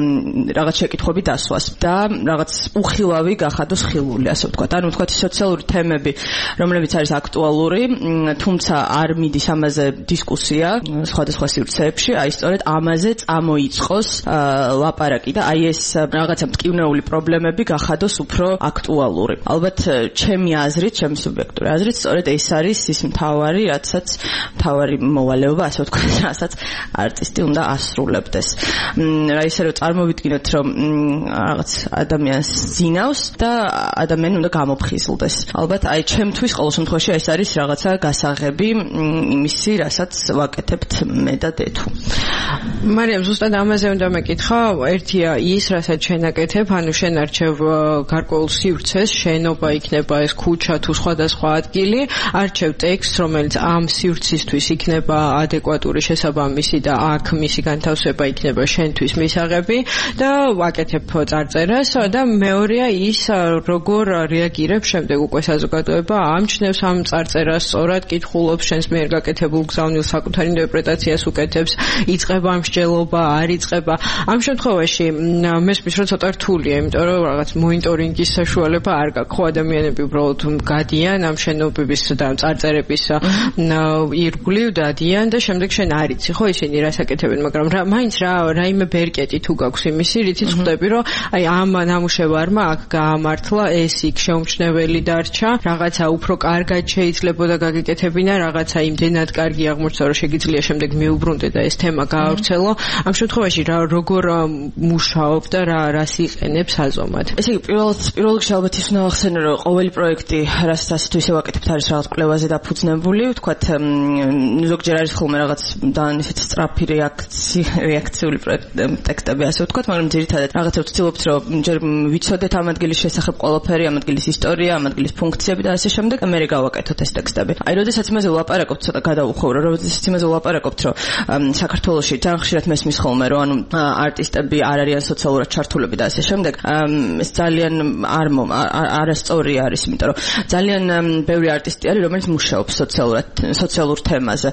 S21: რაღაც შეკითხვები დასვას და რაღაც უხილავი გახადოს ხილული, ასე ვთქვათ. ანუ ვთქვათ სოციალური თემები, რომლებიც არის აქტუალური, თუმცა არ მიდის ამაზე დისკუსია სხვადასხვა სივრცეებში, აი სწორედ ამაზე წამოიწყოს ლაპარაკი და აი ეს რაღაცა მტკივნეული პრობლემები გახადოს უფრო აქტუალური. ალბათ ჩემი აზრით, ჩემი სუბიექტური აზრით, სწორედ ეს არის ის მთავარი, რაცაც მთავარი მოვალეობა, ასე ვთქვათ, რასაც არტისტი უნდა ასრულებდეს. რა ისე რომ წარმოვიდგინოთ, რომ რაღაც ადამიანს ზინავს და ადამიანი უნდა გამოფხიზლდეს. ალბათ აი ჩემთვის ყოველ შემთხვევაში ეს არის რაღაცა გასაღები იმისი, რასაც ვაკეთებთ მე და დეთუ.
S20: მარიამ, ზუსტად ამაზე უნდა მეკითხა, ერთია ის, რასაც შენ აკეთებ, ანუ შენ არჩევ გარკვეულ სივრცეს, შენობა იქნება ეს ქუჩა თუ სხვადასხვა ადგილი, არჩევ ტექსტს, რომელიც ამ სივრცისთვის იქნება ადეკვატური, შესაბამისი და აქ მისი განთავსება იქნება შენთვის მისაღები და ვაკეთებ წარწერას და მეორეა ის, როგორ რეაგირებს შემდეგ უკვე საზოგადოება ამჩნევს ამ წარწერას, სწორად კითხულობს შენს მიერ გაკეთებულ გზავნილ საკუთარ ინტერპრეტაციას უკეთებს, იწყება ამ მსჯელობა, არ იწყება. ამ შემთხვევაში მესმის რომ ცოტა რთულია, იმიტომ რომ რაღაც მონიტორინგის საშუალება არ გაქვს. ხო ადამიანები უბრალოდ გადიან ამ შენობების და წარწერების ირგვლივ დადიან და შემდეგ შენ არ იცი, ხო ისინი რას აკეთებენ, მაგრამ რა მაინც რა რაიმე ბერკეტი თუ გაქვს იმისი, რითიც ხვდები რომ აი ამ ნამუშევარმა აქ გაამართლა ეს იქ შეუმჩნეველი დარჩა, რაღაცა უფრო კარგად შეიძლებოდა გაგიკეთებინა, რაღაცა იმდენად კარგი აღმოჩნდა რომ შეგიძლია შემდეგ მიუბრუნდე და ეს თემა გაავრცელო. ამ შემთხვევაში რა როგორ მუშაობ და რა რას იყენებ საზომად?
S21: ესე იგი პირველ პირველ რიგში ალბათ ის უნდა ახსენო რომ ყოველი პროექტი რასაც ასე თუ ისე ვაკეთებთ არის რაღაც კვლევაზე დაფუძნებული, ვთქვათ ზოგჯერ არის ხოლმე რაღაც და ისეთი სწრაფი რეაქცია რეაქციული ტექსტები ასე ვთქვათ, მაგრამ ძირითადად რაღაცა ვცდილობთ რომ ჯერ ვიცოდეთ ამ ადგილის შესახებ ყველაფერი, ამ ადგილის ისტორია, ამ ადგილის ფუნქციები და ასე შემდეგ, მე გავაკეთოთ ეს ტექსტები. აი როდესაც იმაზე ვლაპარაკობთ, ცოტა გადავუხოვრო, როდესაც იმაზე ვლაპარაკობთ, რომ საქართველოში ძალიან ხშირად მესმის ხოლმე, რომ ანუ არტისტები არ არიან სოციალურად ჩართულები და ასე შემდეგ, ეს ძალიან არ არასწორი არის, იმიტომ რომ ძალიან ბევრი არტისტი არის, რომელიც მუშაობს სოციალურად, სოციალურ თემაზე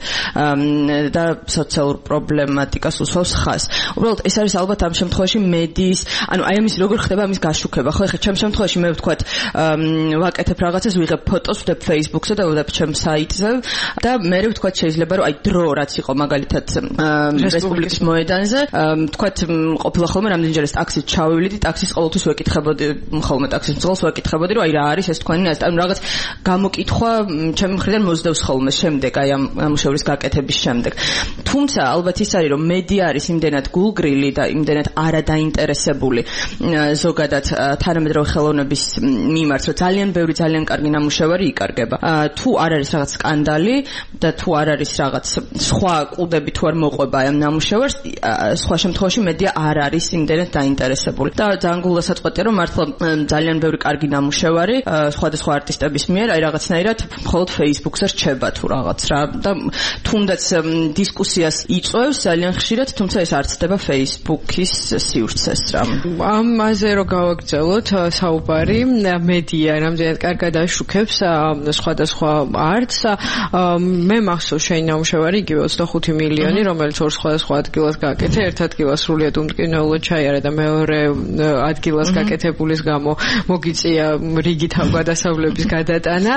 S21: და სოციალურ პრობლემატიკას უსვავს ხაზს. უბრალოდ ეს არის ალბათ ამ შემთხვევაში მედიის, ანუ აი ამის როგორ ხდება ამის გაშუქება, ხო, ეხლა ჩემ შემთხვევაში მე ვთქვათ ვაკეთებ რაღაცას, ვიღებ ფოტოს, ვდებ Facebook-ზე და ვდებ ჩემ საიტზე და მე ვთქვათ შეიძლება რომ აი დრო რაც იყო მაგალითად რესპუბლიკის მოედანზე. თქვათ ყოფილა ხოლმე რამდენჯერეს ტაქსით ჩავივლიდი, ტაქსის ყოველთვის ვეკითხებოდი, ხოლმე ტაქსის მძღოლს ვეკითხებოდი, რომ აი რა არის ეს თქვენი ნაზი, ანუ რაღაც გამოკითხვა ჩემი მხრიდან მოსდევს ხოლმე შემდეგ, აი ამ ნამუშევრის გაკეთების შემდეგ. თუმცა ალბათ ის არის, რომ მედია არის იმდენად გულგრილი და იმდენად არადაინტერესებული ზოგადად თანამედროვე ხელოვნების მიმართ, რომ ძალიან ბევრი ძალიან კარგი ნამუშევარი იკარგება. თუ არ არის რაღაც სკანდალი და თუ არ არის რაღაც სხვა ყუდები თუ არ მოყვება ამ ნამუშევარს, სხვა შემთხვევაში მედია არ არის იმდენად დაინტერესებული. და ძალიან გულდასაწყვეტია, რომ მართლა ძალიან ბევრი კარგი ნამუშევარი სხვადასხვა არტისტების მიერ აი რაღაცნაირად მხოლოდ Facebook-ზე რჩება თუ რაღაც რა და თუნდაც დისკუსიას იწვევს ძალიან ხშირად, თუმცა ეს არ ცდება Facebook-ის სივრცეს რა.
S20: ამაზე რო გავაგრძელოთ საუბარი, მედია რამდენად კარგად აშუქებს სხვადასხვა არტს. მე მახსოვს შენი ნამუშევარი იგივე ოცდახუთი მილიონი, რომელიც ორ სხვადასხვა ადგილას გააკეთე, ერთ ადგილას სრულიად უმტკივნეულად ჩაიარა და მეორე ადგილას გაკეთებულის გამო მოგიწია რიგი თავგადასავლების გადატანა.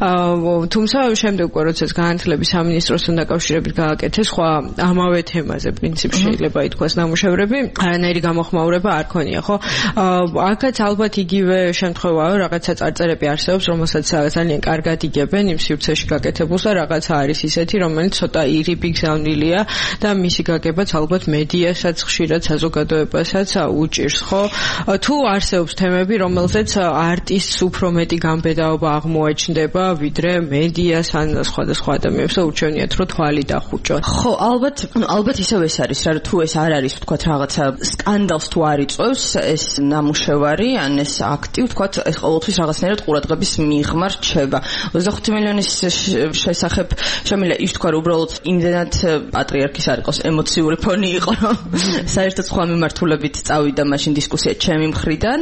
S20: თუმცა შემდეგ უკვე როდესაც განათლების სამინისტროსთან დაკავშირებით გააკეთე სხვა ამავე თემაზე პრინციპში შეიძლება ითქვას ნამუშევრები, არანაირი გამოხმაურება არ ქონია, ხო? აქაც ალბათ იგივე შემთხვევაა, რაღაცა წარწერები არსებობს, რომელსაც ძალიან კარგად იგებენ იმ სივრცეში გაკეთებულს და რაღაცა არის ისეთი, რომელიც ცოტა ირიბი გზავნილია და მისი გაგებაც ალბათ მედიასაც ხშირად საზოგადოებასაც უჭირს, ხო? თუ არსებობს თემები, რომელზეც არტისტს უფრო მეტი გამბედაობა აღმოაჩნდება, ვიდრე მედიას ან სხვადასხვა ადამიანებს და ურჩევნიათ, რომ თვალი დახუჭოთ.
S21: ხო, ალბათ, ну, ალბათ ისევ ეს არის, რა თუ ეს არ არის, ვთქვათ, რაღაცა სკანდალს თუ არ იწვევს ეს ნამუშევარი, ან ეს აქტი, ვთქვათ, ეს ყოველთვის რაღაცნაირად ყურადღების მიღმა რჩება. ოცდახუთი მილიონის შესახებ შემიძლია ის თქვა, რომ უბრალოდ იმდენად პატრიარქის არ იყოს ემოციური ფონი იყო, რომ საერთოდ სხვა მიმართულებით წავიდა მაშინ დისკუსია ჩემი მხრიდან.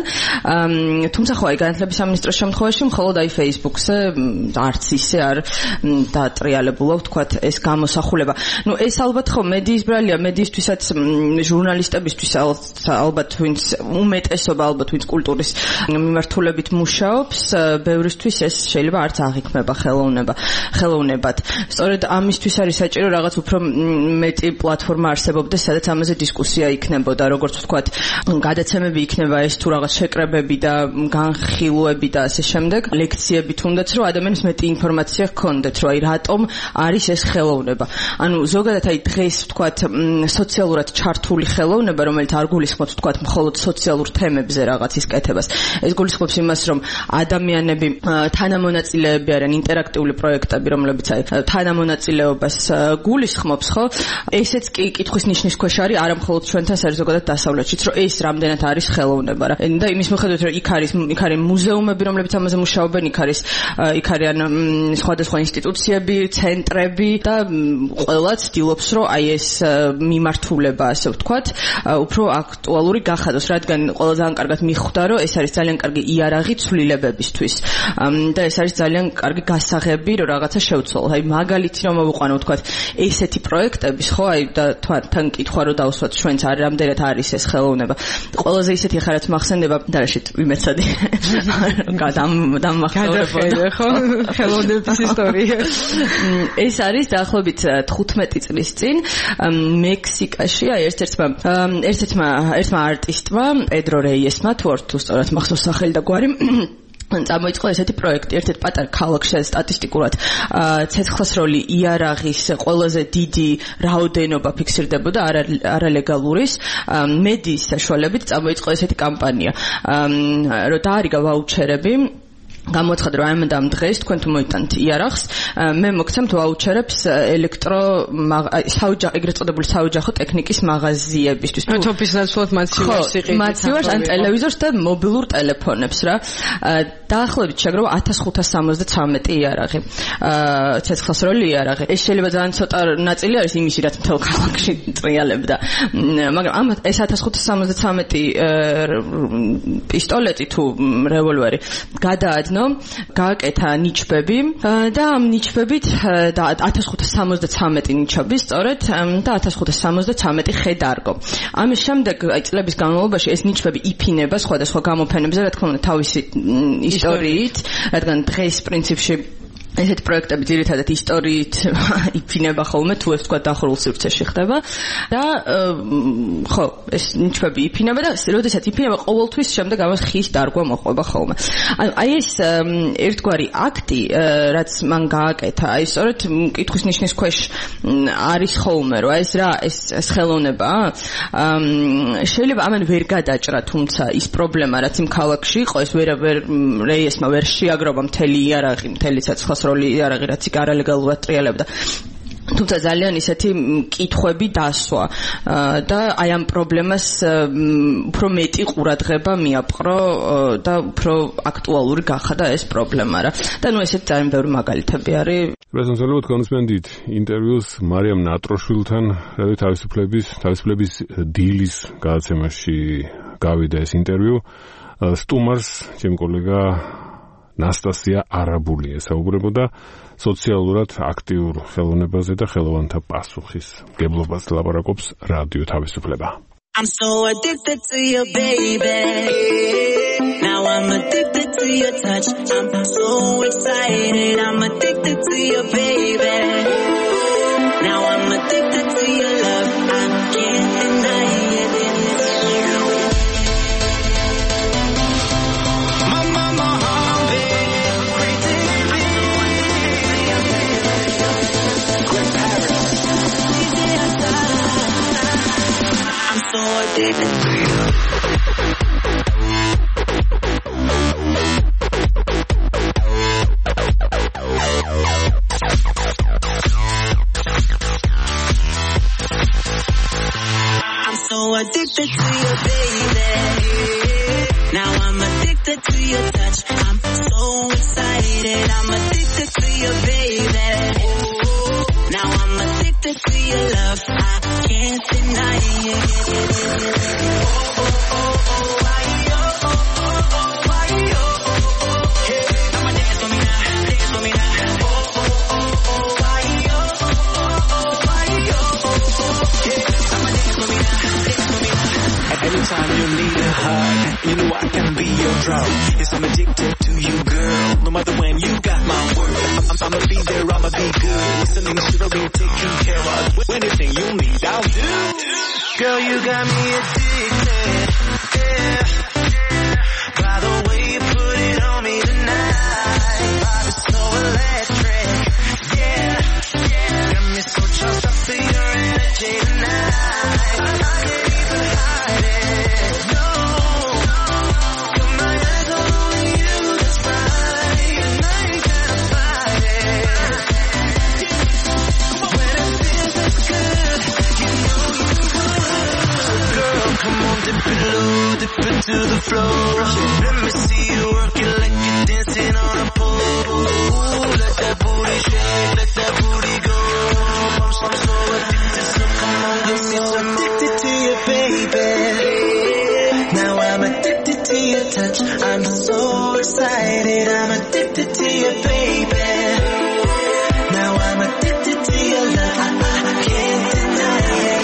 S21: თუმცა ხო, აი განათლების სამინისტროს შემთხვევაში მხოლოდ აი Facebook-ზე არც ისე არ დაატრიალებულა, ვთქვათ, ეს გამოსახულება. ну ეს ალბათ ხო მედიის ბრალია, მედიისთვისაც ჟურნალისტებისთვის ალბათ ვინც უმეტესობა ალბათ ვინც კულტურის მიმართულებით მუშაობს, ბევრისთვის ეს შეიძლება არც აღიქმება ხელოვნება, ხელოვნებად. სწორედ ამისთვის არის საჭირო რაღაც უფრო მეტი პლატფორმა არსებობდეს, სადაც ამაზე დისკუსია იქნებოდა, როგორც ვთქვათ, გადაცემები იქნება ეს თუ რაღაც შეკრებები და განხილვები და ასე შემდეგ, ლექციები თუნდაც, რომ ადამიანს მეტი ინფორმაცია ჰქონდეთ, რომ აი რატომ არის ეს ხელოვნება. ანუ ზოგადად აი დღეს ვთქვათ, სოციალურად ჩართული ხელოვნება, რომელიც არ გულისხმობს ვთქვათ მხოლოდ სოციალურ თემებზე რაღაცის კეთებას. ეს გულისხმობს იმას, რომ ადამიანები თანამონაწილეები არიან, ინტერაქტიული პროექტები, რომლებიც აი თანამონაწილეობას გულისხმობს, ხო? ესეც კი კითხვის ნიშნის ქვეშ არის, არა მხოლოდ ჩვენთან, საერთოდ ზოგადად დასავლეთშიც, რომ ეს რამდენად არის ხელოვნება რა. და იმის მიხედვით, რომ იქ არის იქ არის მუზეუმები, რომლებიც ამაზე მუშაობენ, იქ არის იქ არიან სხვადასხვა ინსტიტუციები, ცენტრები და ყველა ცდილობს, რომ აი ეს მიმართულება, ასე ვთქვათ, უფრო აქტუალური გახადოს, რადგან ყველა ძალიან კარგად მიხვდა, რომ ეს არის ძალიან კარგი იარაღი ცვლილებებისთვის და ეს არის ძალიან კარგი გასაღები, რომ რაღაცა შევცვალოთ. აი მაგალითი რომ მოვუყვანო, ვთქვათ, ესეთი პროექტების, ხო, აი და თან კითხვა რომ დავსვათ, ჩვენც არ რამდენად არის ეს ხელოვნება. ყველაზე ისეთი ხარ რაც მახსენდება და რაშეთ ვიმეცადი. გადამ დამახსოვრებოდა, ხო, ხელოვნების ისტორია. ეს არის დაახლოებით თხუთმეტი წლის წინ მექსიკაში, აი ერთ-ერთმა ერთ-ერთმა ერთმა არტისტმა, პედრო რეიესმა, თუ არ თუ სწორად მახსოვს სახელი და გვარი, წამოიწყო ესეთი პროექტი, ერთ-ერთ პატარ ქალაქში სტატისტიკურად ცეცხლსროლი იარაღის ყველაზე დიდი რაოდენობა ფიქსირდებოდა არალეგალურის მედიის საშუალებით წამოიწყო ესეთი კამპანია, რომ დაარიგა ვაუჩერები გამოცხადდა, რომ ამ და ამ დღეს თქვენ თუ მოიტანთ იარაღს, მე მოგცემთ ვაუჩერებს ელექტრო საოჯახო, ეგრეთ წოდებული საოჯახო ტექნიკის მაღაზიებისთვის.
S20: თოფის ნაცვლად მაცივარს იყიდეთ.
S21: მაცივარს ან ტელევიზორს და მობილურ ტელეფონებს რა. დაახლოებით შეგროვა ათას ხუთას სამოცდათვრამეტი იარაღი. ცეცხლსროლი იარაღი. ეს შეიძლება ძალიან ცოტა ნაწილი არის იმისი, რაც მთელ ქალაქში ტრიალებდა. მაგრამ ამ ეს ათას ხუთას სამოცდათვრამეტი პისტოლეტი თუ რევოლვერი გადაადნო, გააკეთა ნიჩბები და ამ ნიჩბებით და ათას ხუთას სამოცდათვრამეტი ნიჩაბი სწორედ და ათას ხუთას სამოცდათვრამეტი ხე დარგო. ამის შემდეგ აი წლების განმავლობაში ეს ნიჩბები იფინება სხვადასხვა გამოფენებზე, რა თქმა უნდა თავისი ისტორიით, რადგან დღეს პრინციპში ესეთი პროექტები ძირითადად ისტორიით იფინება ხოლმე, თუ ეს თქვა დახურულ სივრცეში ხდება და ხო, ეს ნიჩბები იფინება და როდესაც იფინება, ყოველთვის შემდეგ ამას ხის დარგვა მოყვება ხოლმე. ანუ აი ეს ერთგვარი აქტი, რაც მან გააკეთა, აი სწორედ კითხვის ნიშნის ქვეშ არის ხოლმე, რომ ეს რა, ეს ეს ხელოვნებაა. შეიძლება ამან ვერ გადაჭრა, თუმცა ის პრობლემა, რაც იმ ქალაქში იყო, ეს ვერ ვერ რეისმა ვერ შეაგროვა მთელი იარაღი, მთელი ცეცხლსროლი იარაღი, რაც იქ არალეგალურად ტრიალებდა. თუმცა ძალიან ისეთი კითხვები დასვა და აი ამ პრობლემას უფრო მეტი ყურადღება მიაპყრო და უფრო აქტუალური გახადა ეს პრობლემა რა. და ნუ ესეთ ძალიან ბევრი მაგალითები არის.
S2: პრეზიდენტად კონსმენდით ინტერვიუს მარიამ ნატროშვილთან, რადგან თავისუფლების თავისუფლების დილის გადაცემაში გავიდა ეს ინტერვიუ. სტუმარს ჩემი კოლეგა ნასტასია არაბული ესაუბრებოდა სოციალურად აქტიურ ხელოვნებაზე და ხელოვანთა პასუხის გებლობას ლაპარაკობს რადიო თავისუფლება.
S1: I'm so addicted to you, baby. Now I'm addicted to your touch. I'm so excited. I'm addicted to you, baby. Now I'm addicted to your love. I can't deny it. So addicted to you. I'm so addicted to you, baby. Now I'm addicted to your touch. I'm so excited. I'm addicted to you, baby. Now I'm addicted to your love. I can't deny it.
S22: Anytime you need a hug, you know I can be your drug. Yes, I'm addicted to you, girl. No matter when, you got my word. I'm, I'ma be there, I'ma be good. Listening to the beat, taking care of anything you need, I'll do. Girl, you got me addicted, yeah. By the way you put it on me tonight, it's so electric, yeah, yeah. Got me so charged up to your energy tonight. I can't even hide it, no. Got my eyes on you, that's right, and I ain't gonna fight it. When it feels this good, you know you would. So girl, come on, dip it low, dip it to the floor. Let me see you work it like you're dancing on a pole. Ooh, let that booty shake, let that booty go. I'm so, so addicted, so come on, give me some. Addicted to you, baby. Now I'm addicted to your touch. I'm so excited. I'm addicted to you, baby. Now I'm addicted to your love. I, I can't deny it.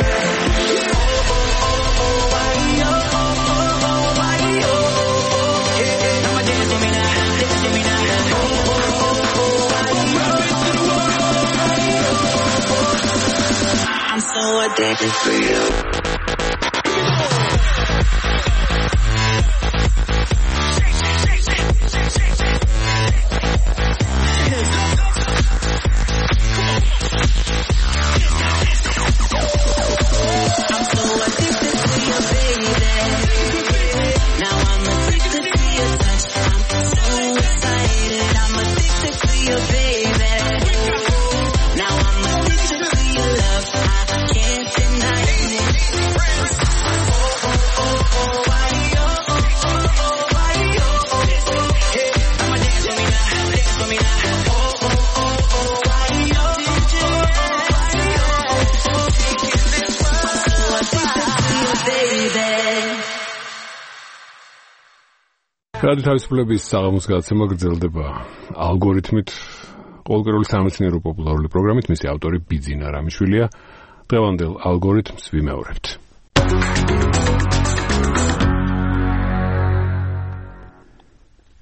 S22: I'm so addicted to you.
S2: რადიო თავისუფლების საღამოს გადაცემა გრძელდება ალგორითმით, ყოველკვირეული სამეცნიერო პოპულარული პროგრამით. მისი ავტორი ბიძინა რამიშვილია. დღევანდელ ალგორითმს ვიმეორებთ.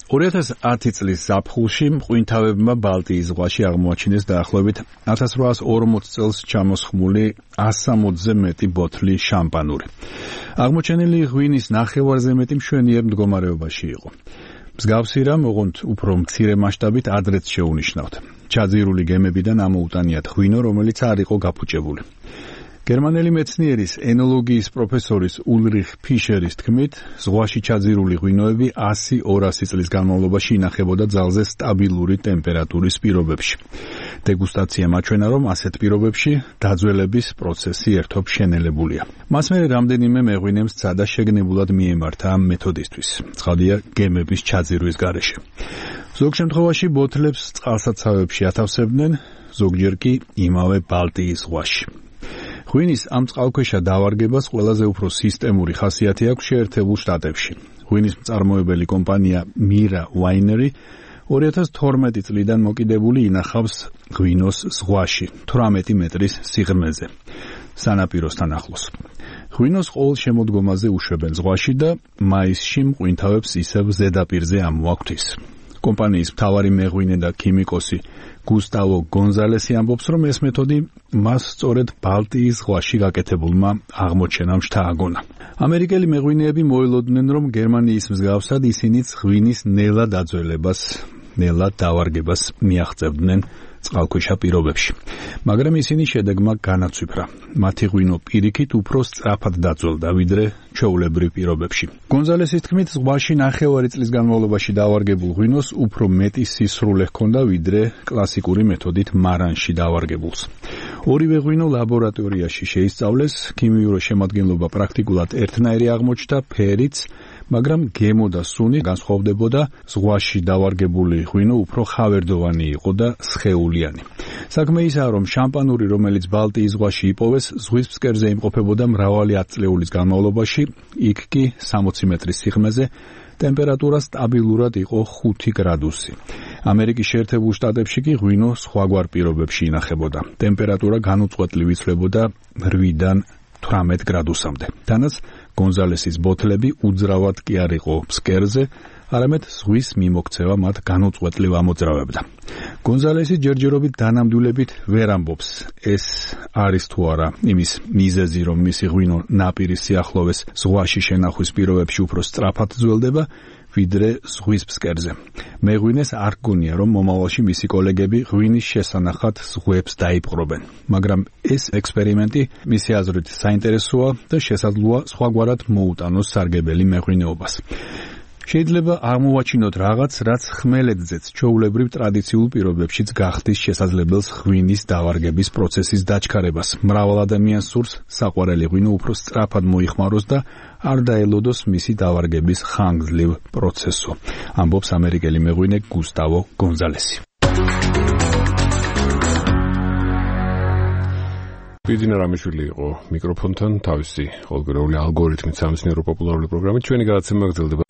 S5: ორი ათას ათი წლის ზაფხულში მყინთავებმა ბალტიის ზღვაში აღმოაჩინეს დაახლოებით ათას რვაას ორმოც წელს ჩამოსხმული ასამოცზე მეტი ბოთლი შამპანური. აღმოჩენილი ღვინის ნახევარზე მეტი მშვენიერ მდგომარეობაში იყო. მსგავსი რამ, ოღონდ უფრო მცირე მასშტაბით ადრეც შეუნიშნავთ. ჩაძირული გემებიდან ამოუტანიათ ღვინო, რომელიც არ იყო გაფუჭებული. გერმანელი მეცნიერის ენოლოგიის პროფესორის ულრიხ ფიშერის თქმით, ზღვაში ჩაძირული ღვინოები ასი ორასი წლის განმავლობაში ინახებოდა ძალზე სტაბილური ტემპერატურის პირობებში. დეგუსტაცია მაჩვენა, რომ ასეთ პირობებში დაძველების პროცესი ერთობ შენელებულია. მას მერე რამდენიმე მეღვინემ სცადა შეგნებულად მიემართა ამ მეთოდისთვის. ცხადია, გემების ჩაძირვის გარეშე. ზოგ შემთხვევაში ბოთლებს წყალსაცავებში ათავსებდნენ, ზოგჯერ კი იმავე ბალტიის ზღვაში. ღვინის ამ წყალქვეშა დავარგებას ყველაზე უფრო სისტემური ხასიათი აქვს შეერთებულ შტატებში. ღვინის მწარმოებელი კომპანია Mira Winery ორი ათას თორმეტი წლიდან მოკიდებული ინახავს ღვინოს ზღვაში, თვრამეტი მეტრის სიღრმეზე, სანაპიროსთან ახლოს. ღვინოს ყოველ შემოდგომაზე უშვებენ ზღვაში და მაისში მყინთავებს ისევ ზედაპირზე ამოაქვთ. კომპანიის მთავარი მეღვინე და ქიმიკოსი გუსტავო გონზალესი ამბობს, რომ ეს მეთოდი მას სწორედ ბალტიის ზღვაში გაკეთებულმა აღმოჩენამ შთააგონა. ამერიკელი მეღვინეები მოელოდნენ, რომ გერმანიის მსგავსად ისინიც ღვინის ნელა დაძველებას, ნელა დავარგებას მიაღწევდნენ წყალქვეშა პირობებში. მაგრამ ისინი შედეგმა განაცვიფრა. მათი ღვინო პირიქით უფრო სწრაფად დაძველდა, ვიდრე ჩვეულებრივ პირობებში. გონზალესის თქმით, ზღვაში ნახევარი წლის განმავლობაში დავარგებულ ღვინოს უფრო მეტი სისრულე ჰქონდა, ვიდრე კლასიკური მეთოდით მარანში დავარგებულს. ორივე ღვინო ლაბორატორიაში შეისწავლეს, ქიმიური შემადგენლობა პრაქტიკულად ერთნაირი აღმოჩნდა, ფერიც, მაგრამ გემო და სუნი განსხვავდებოდა, ზღვაში დავარგებული ღვინო უფრო ხავერდოვანი იყო და სხეულიანი. საქმე ისაა, რომ შამპანური, რომელიც ბალტიის ზღვაში იპოვეს, ზღვის ფსკერზე იმყოფებოდა მრავალი ათწლეულის განმავლობაში, იქ კი სამოცი მეტრის სიღრმეზე ტემპერატურა სტაბილურად იყო ხუთი გრადუსი. ამერიკის შეერთებულ შტატებში კი ღვინო სხვაგვარ პირობებში ინახებოდა. ტემპერატურა განუწყვეტლივ იცვლებოდა რვიდან თვრამეტ გრადუსამდე. თანაც გონზალესის ბოთლები უძრავად კი არ იყო ფსკერზე, არამედ ზღვის მიმოქცევა მათ განუწყვეტლივ ამოძრავებდა. გონზალესი ჯერჯერობით დანამდვილებით ვერ ამბობს, ეს არის თუ არა იმის მიზეზი, რომ მისი ღვინო ნაპირის სიახლოვეს ზღვაში შენახვის პირობებში უფრო სწრაფად ძველდება, ვიდრე ზღვის ფსკერზე. მეღვინეს არ გონია, რომ მომავალში მისი კოლეგები ღვინის შესანახად ზღვებს დაიპყრობენ. მაგრამ ეს ექსპერიმენტი მისი აზრით საინტერესოა და შესაძლოა სხვაგვარად მოუტანოს სარგებელი მეღვინეობას. შეიძლება აღმოვაჩინოთ რაღაც, რაც ხმელეთზეც ჩვეულებრივ ტრადიციულ პირობებშიც გახდის შესაძლებელს ღვინის დავარგების პროცესის დაჩქარებას. მრავალ ადამიანს სურს საყვარელი ღვინო უფრო სწრაფად მოიხმაროს და არ დაელოდოს მისი დავარგების ხანგრძლივ პროცესო, ამბობს ამერიკელი მეღვინე გუსტავო გონზალესი.
S2: ბიძინა რამიშვილი იყო მიკროფონთან, თავისი ყოველგვარეული ალგორითმით სამეცნიერო პოპულარული პროგრამით ჩვენი გადაცემა გრძელდება.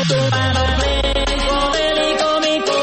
S1: tu mano flamenco, vení conmigo.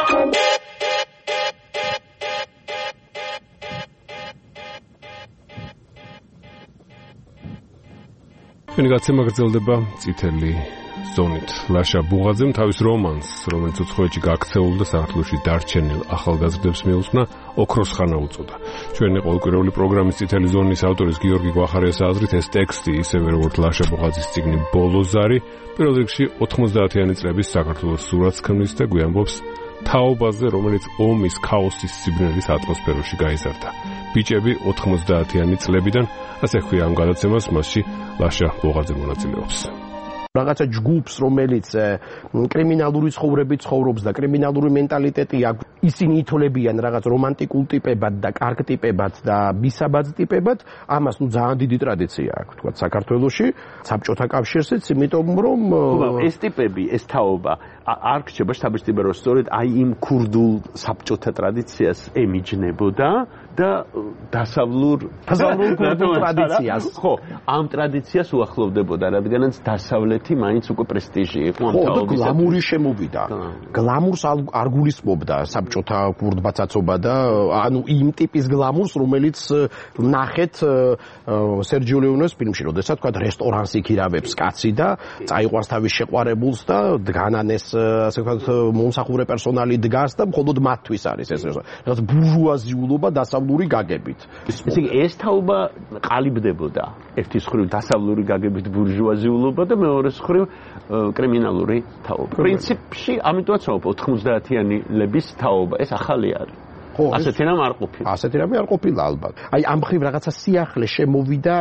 S2: ჩვენი გაცემა გრძელდება წითელი ზონით. ლაშა ბუღაძემ თავის რომანს, რომელიც უცხოეთში გაქცეულ და საქართველოში დარჩენილ ახალგაზრდებს მიუძღვნა, ოქროს ხანა უწოდა. ჩვენი ყოველკვირეული პროგრამის წითელი ზონის ავტორის გიორგი გვახარიას აზრით, ეს ტექსტი, ისევე როგორც ლაშა ბუღაძის წიგნი ბოლოზარი, პირველ რიგში ოთხმოცდაათიანი წლების საქართველოს სურათს ქმნის და გვიამბობს თაობაზე, რომელიც ომის, ქაოსის, სიბნელის ატმოსფეროში გაიზარდა. ბიჭები ოთხმოცდაათიანი წლებიდან, ასე ხვია ამ გადაცემას, მასში ლაშა ბუღაძე მონაწილეობს.
S7: რაღაცა ჯგუფს, რომელიც კრიმინალური ცხოვრებით ცხოვრობს და კრიმინალური მენტალიტეტი აქვს, ისინი ითოლებიან რაღაც რომანტიკულ ტიპებად და კარგ ტიპებად და მისაბაძ ტიპებად, ამას ნუ ძალიან დიდი ტრადიცია აქვს, თქვა საქართველოში, საბჭოთა კავშირშიც, იმიტომ რომ
S10: ეს ტიპები, ეს თაობა არ რჩება შთაბეჭდილება, რომ სწორედ აი იმ ქურდულ საბჭოთა ტრადიციას ემიჯნებოდა და დასავლურ
S7: დასავლურ ქურდულ ტრადიციას.
S10: ხო, ამ ტრადიციას უახლოვდებოდა, რადგანაც დასავლეთი მაინც უკვე პრესტიჟი იყო ამ თაობის.
S7: ხო, გლამური შემოვიდა. გლამურს არ გულისხმობდა საბჭოთა ქურდბაცაცობა და ანუ იმ ტიპის გლამურს, რომელიც ნახეთ სერჯიო ლეონეს ფილმში, როდესაც თქვა რესტორანს იქირავებს კაცი და წაიყვანს თავის შეყვარებულს და დგანანეს ასე ვთქვათ მომსახურე პერსონალი დგას და მხოლოდ მათთვის არის ეს რაღაც ბურჟუაზიულობა დასავლური გაგებით.
S10: ესე იგი ეს თაობა ყალიბდებოდა ერთის მხრივ დასავლური გაგებით ბურჟუაზიულობა და მეორეს მხრივ კრიმინალური თაობა. პრინციპში ამიტომაც ოთხმოცდაათიანების თაობა ეს ახალი არის. ასეთი რამ არ ყოფილა.
S7: ასეთი რამე არ ყოფილა ალბათ. აი ამ მხრივ რაღაცა სიახლე შემოვიდა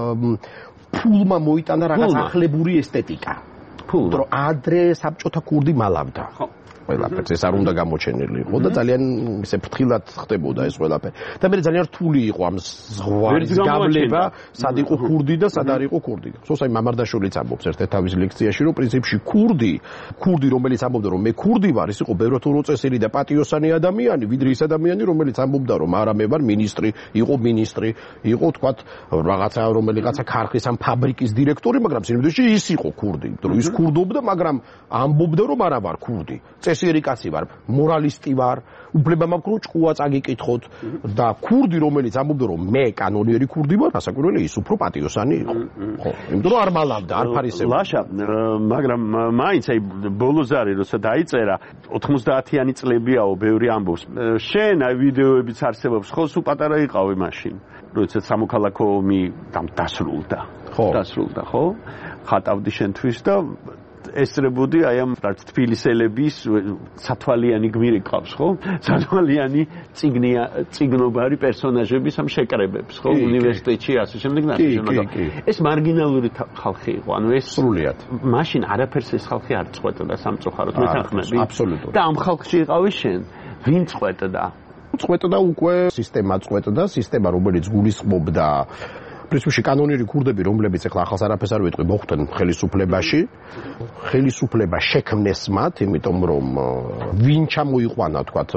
S7: ფულმა მოიტანა რაღაც ახლებური ესთეტიკა. ფულმა რომ ადრე საბჭოთა ქურდი მალავდა. ხო. ყველაფერს ეს არ უნდა გამოჩენილი იყო და ძალიან ისე ფრთხილად ხდებოდა ეს ყველაფერი. და მე ძალიან რთული იყო ამ ზღვარის გავლება, სად იყო ქურდი და სად არ იყო ქურდი. სოსაი მამარდაშვილიც ამბობს ერთ-ერთ თავის ლექციაში, რომ პრინციპში ქურდი, ქურდი რომელიც ამბობდა რომ მე ქურდი ვარ, ის იყო ბევრად უწესრიგ და პატიოსანი ადამიანი, ვიდრე ის ადამიანი, რომელიც ამბობდა რომ არა მე ვარ მინისტრი, იყო მინისტრი, იყო თქვათ რაღაცა რომელიღაცა ქარხის ამ ფაბრიკის დირექტორი, მაგრამ სიმდიდრეში ის იყო ქურდი. რომ ის ქურდობდა, მაგრამ ამბობდა რომ არა ვარ ქურდი. წესიერი კაცი ვარ, მორალისტი ვარ, უფლება მაქვს რომ ჭკუა წაგიკითხოთ და ქურდი რომელიც ამბობდა რომ მე კანონიერი ქურდი ვარ, ასაკვირველი ის უფრო პატიოსანი იყო. ხო, იმიტომ რომ არ მალავდა, არ ფარისებდა.
S10: ლაშა, მაგრამ მაინც აი ბოლოზარი როცა დაიწერა ოთხმოცდაათიანი წლებიაო, ბევრი ამბობს. შენ აი ვიდეოებიც არსებობს, ხო, სულ პატარა იყავი მაშინ, როდესაც სამოქალაქო ომი დასრულდა. ხო, დასრულდა, ხო? ხატავდი შენთვის და ესწრებოდი აი ამ რაც თბილისელების სათვალიანი გმირი ყავს, ხო? სათვალიანი ციგნია, ციგნობარი პერსონაჟების ამ შეკრებებს, ხო? უნივერსიტეტში ასე შემდეგ და ასე შემდეგ. ეს მარგინალური ხალხი იყო, ანუ ეს
S7: სრულიად.
S10: მაშინ არაფერს ეს ხალხი არ წყვეტდა სამწუხაროდ, მეთანხმები.
S7: აბსოლუტურად.
S10: და ამ ხალხში იყავი შენ, ვინ წყვეტდა?
S7: წყვეტდა უკვე სისტემა წყვეტდა, სისტემა რომელიც გულისხმობდა პრინციპში კანონიერი ქურდები, რომლებიც ახლა ახალს არაფერს არ ვიტყვი, მოხვდნენ ხელისუფლებაში. ხელისუფლება შექმნეს მათ, იმიტომ რომ ვინ ჩამოიყვანა, თქვათ,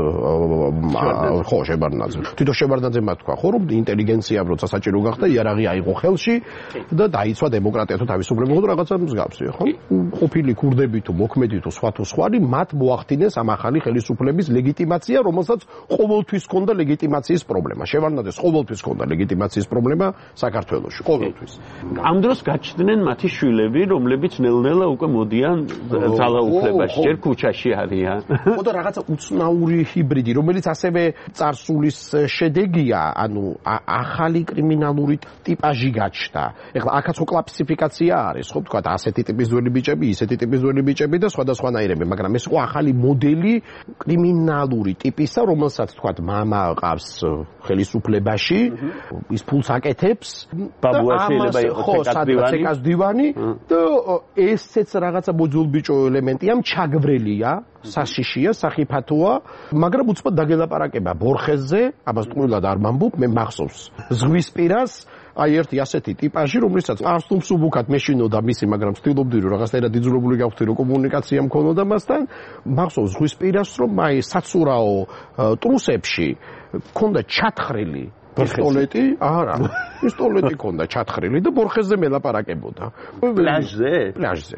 S7: ხო, შებარდნაძე. თვითონ შებარდნაძემ თქვა, ხო, რომ ინტელიგენციამ როცა საჭირო გახდა, იარაღი აიღო ხელში და დაიცვა დემოკრატია თუ თავისუფლება, თუ რაღაცა მსგავსი, ხო? ყოფილი ქურდები თუ მოქმედი თუ სხვა თუ სხვანი, მათ მოახდინეს ამ ახალი ხელისუფლების ლეგიტიმაცია, რომელსაც ყოველთვის ჰქონდა ლეგიტიმაციის პრობლემა. შევარდნაძეს ყოველთვის ჰქონდა ლეგიტიმაციის პრობლემა საქართველოში, ყოველთვის.
S10: ამ დროს გაჩნდნენ მათი შვილები, რომლებიც ნელ-ნელა უკვე მოდიან ძალაუფლებაში, ჯერ ქუჩაში არიან.
S7: ხო და რაღაცა უცნაური ჰიბრიდი, რომელიც ასევე წარსულის შედეგია, ანუ ახალი კრიმინალური ტიპაჟი გაჩნდა. ეხლა აქაც ხო კლასიფიკაცია არის, ხო თქვა, ასეთი ტიპის ძველი ბიჭები, ისეთი ტიპის ძველი ბიჭები და სხვადასხვანაირები, მაგრამ ეს იყო ახალი მოდელი კრიმინალური ტიპისა, რომელსაც თქვა, მამა ყავს ხელისუფლებაში, ის ფულს აკეთებს.
S10: ბაბუაშვილება იყო
S7: ცეკას დივანი და ესეც რაღაცა მოძულბიჭო ელემენტია, ჩაგვრელია, საშიშია, სახიფათოა, მაგრამ უცბად დაგელაპარაკება ბორხეზზე, ამას ტყუილად არ მამბობ, მე მახსოვს ზღვისპირას, აი ერთი ასეთი ტიპაჟი, რომელსაც არსტუმ სუბუქად მეშინოდა მისი, მაგრამ ვცდილობდი რომ რაღაცნაირად იძულებული გავხდი რომ კომუნიკაცია მქონოდა მასთან, მახსოვს ზღვისპირას, რომ აი საცურაო ტრუსებში ქონდა ჩათხრილი პისტოლეტი, არა, პისტოლეტი ქონდა ჩათხრილი და ბორხეზზე მელაპარაკებოდა.
S10: პლაჟზე?
S7: პლაჟზე.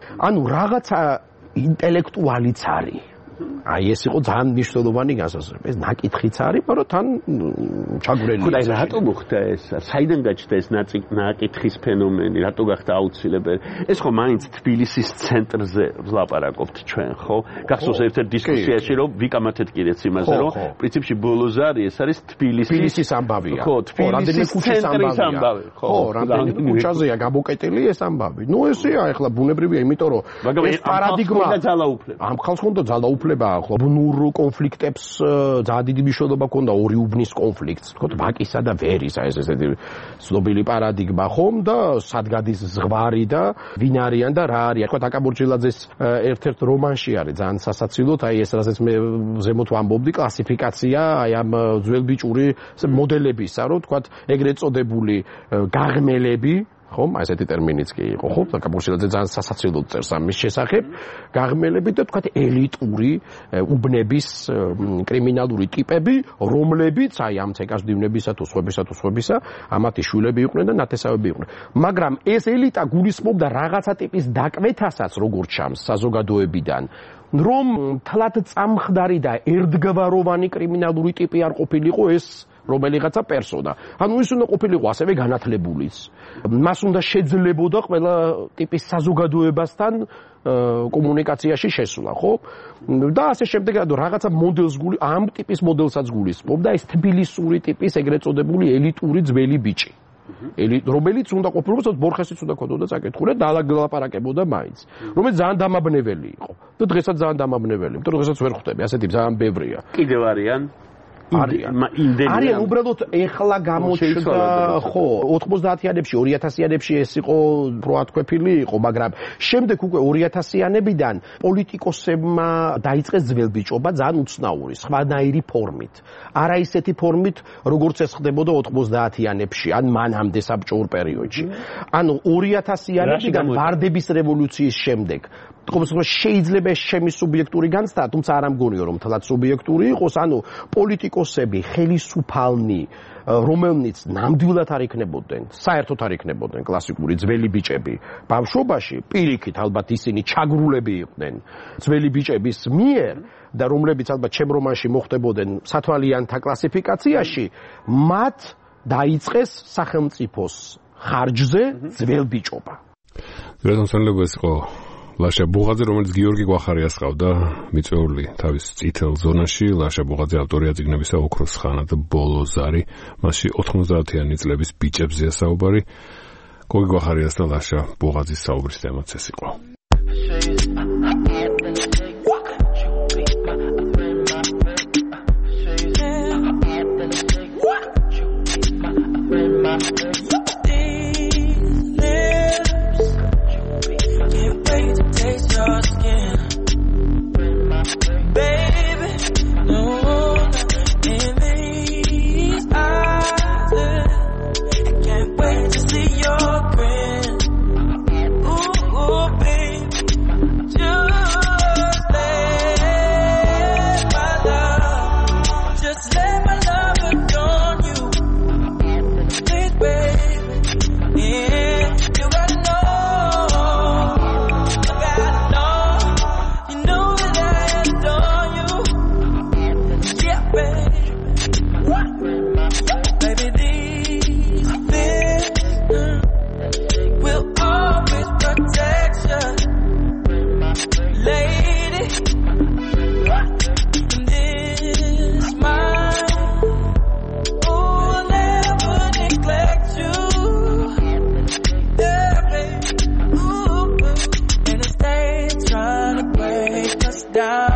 S7: ანუ რაღაცა ინტელექტუალიც არის. აი ეს იყო ძალიან მნიშვნელოვანი განსაზღვრება. ეს ნაკითხიც არის, მაგრამ თან ჩაგვრელი.
S10: ხოდა რატო მოხდა ეს? საიდან გაჩნდა ეს ნაკითხის ფენომენი? რატო გახდა აუცილებელი? ეს ხო მაინც თბილისის ცენტრზე ვლაპარაკობთ ჩვენ, ხო? გახსოვს ერთ-ერთ დისკუსიაში, რომ ვიკამათეთ კიდეც იმაზე, რომ პრინციპში ბოლოზარი ეს არის თბილისის
S7: თბილისის ამბავია.
S10: ხო, თბილისის ცენტრის ამბავი, ხო.
S7: ხო, რამდენი ქუჩაზეა გამოკეტილი ეს ამბავი. ნუ ესეა, ეხლა ბუნებრივია, იმიტომ რომ ეს პარადიგმა ამ ხალხს უნდა ძალაუფლება ახლა ბუნურ კონფლიქტებს ძალიან დიდი მნიშვნელობა ჰქონდა ორი უბნის კონფლიქტს, თქო, ვაკისა და ვერის, აი ეს ესეთი ცნობილი პარადიგმა ხომ და სადგადის ზღვარი და ვინ არიან და რა არის. თქო, აკაბურჯილაძეს ერთ-ერთ რომანში არის ძალიან სასაცილოდ, აი ეს რასაც მე ზემოთ ვამბობდი, კლასიფიკაცია აი ამ ძველბიჭური მოდელებისა, რომ თქო, ეგრეთ წოდებული გაღმელები ხომ, აი ესეთი ტერმინიც კი იყო, ხო? აკაბურჯილაძე ძალიან სასაცილოდ წერს ამის შესახებ, გაღმელები და თქვა ელიტური უბნების კრიმინალური ტიპები, რომლებიც აი ამ ცეკაშდივნებისა თუ სხვებისა თუ სხვებისა, ამათი შვილები იყვნენ და ნათესავები იყვნენ. მაგრამ ეს ელიტა გულისხმობდა რაღაცა ტიპის დაკვეთასაც, როგორც ჩანს საზოგადოებიდან, რომ თლად წამხდარი და ერთგვაროვანი კრიმინალური ტიპი არ ყოფილიყო ეს რომელიღაცა პერსონა. ანუ ის უნდა ყოფილიყო ასევე განათლებულიც. მას უნდა შეძლებოდა ყველა ტიპის საზოგადოებასთან კომუნიკაციაში შესვლა, ხო? და ასე შემდეგ, რაღაცა მოდელს გული, ამ ტიპის მოდელსაც გულისხმობდა ეს თბილისური ტიპის ეგრეთ წოდებული ელიტური ძველი ბიჭი. რომელიც უნდა ყოფილიყო, ბორხესიც უნდა ქონოდა საკითხური და დალაპარაკებოდა მაინც. რომელიც ძალიან დამაბნეველი იყო. და დღესაც ძალიან დამაბნეველი, იმიტომ რომ დღესაც ვერ ხვდები, ასეთი ძალიან ბევრია.
S10: კიდევ არიან
S7: არიან არიან უბრალოდ ეხლა გამოჩნდა ხო ოთხმოცდაათიანებში ორი ათასიანებში ეს იყო პროათქვეფილი იყო მაგრამ შემდეგ უკვე ორი ათასიანებიდან პოლიტიკოსებმა დაიწყეს ძველბიჭობა ძალიან უცნაური სხვანაირი ფორმით არა ისეთი ფორმით როგორც ეს ხდებოდა ოთხმოცდაათიანებში ან მანამდე საბჭოურ პერიოდში ანუ ორი ათასიანებიდან ვარდების რევოლუციის შემდეგ თქოს შეიძლება ჩემი სუბიექტური განცდა თუმცა არ ამგონიო რომ თლად სუბიექტური იყოს ანუ პოლიტიკოსები ხელისუფალნი რომელნიც ნამდვილად არ იქნებოდნენ საერთოდ არ იქნებოდნენ კლასიკური ძველი ბიჭები ბავშვობაში პირიქით ალბათ ისინი ჩაგრულები იყვნენ ძველი ბიჭების მიერ და რომლებიც ალბათ ჩემ რომანში მოხდებოდნენ სათვალიანთა კლასიფიკაციაში მათ დაიწყეს სახელმწიფოს ხარჯზე ძველბიჭობა
S2: რატომ ეს იყო ლაშა ბუღაძე, რომელიც გიორგი გვახარიას ყავდა, მიწვეული თავის წითელ ზონაში, ლაშა ბუღაძე ავტორია წიგნებისა ოქროს ხანა და ბოლო ზარი, მასში ოთხმოცდაათიანი წლების ბიჭებზეა საუბარი. გიორგი გვახარიას და ლაშა ბუღაძის საუბრის თემაც ეს იყო.
S22: Down.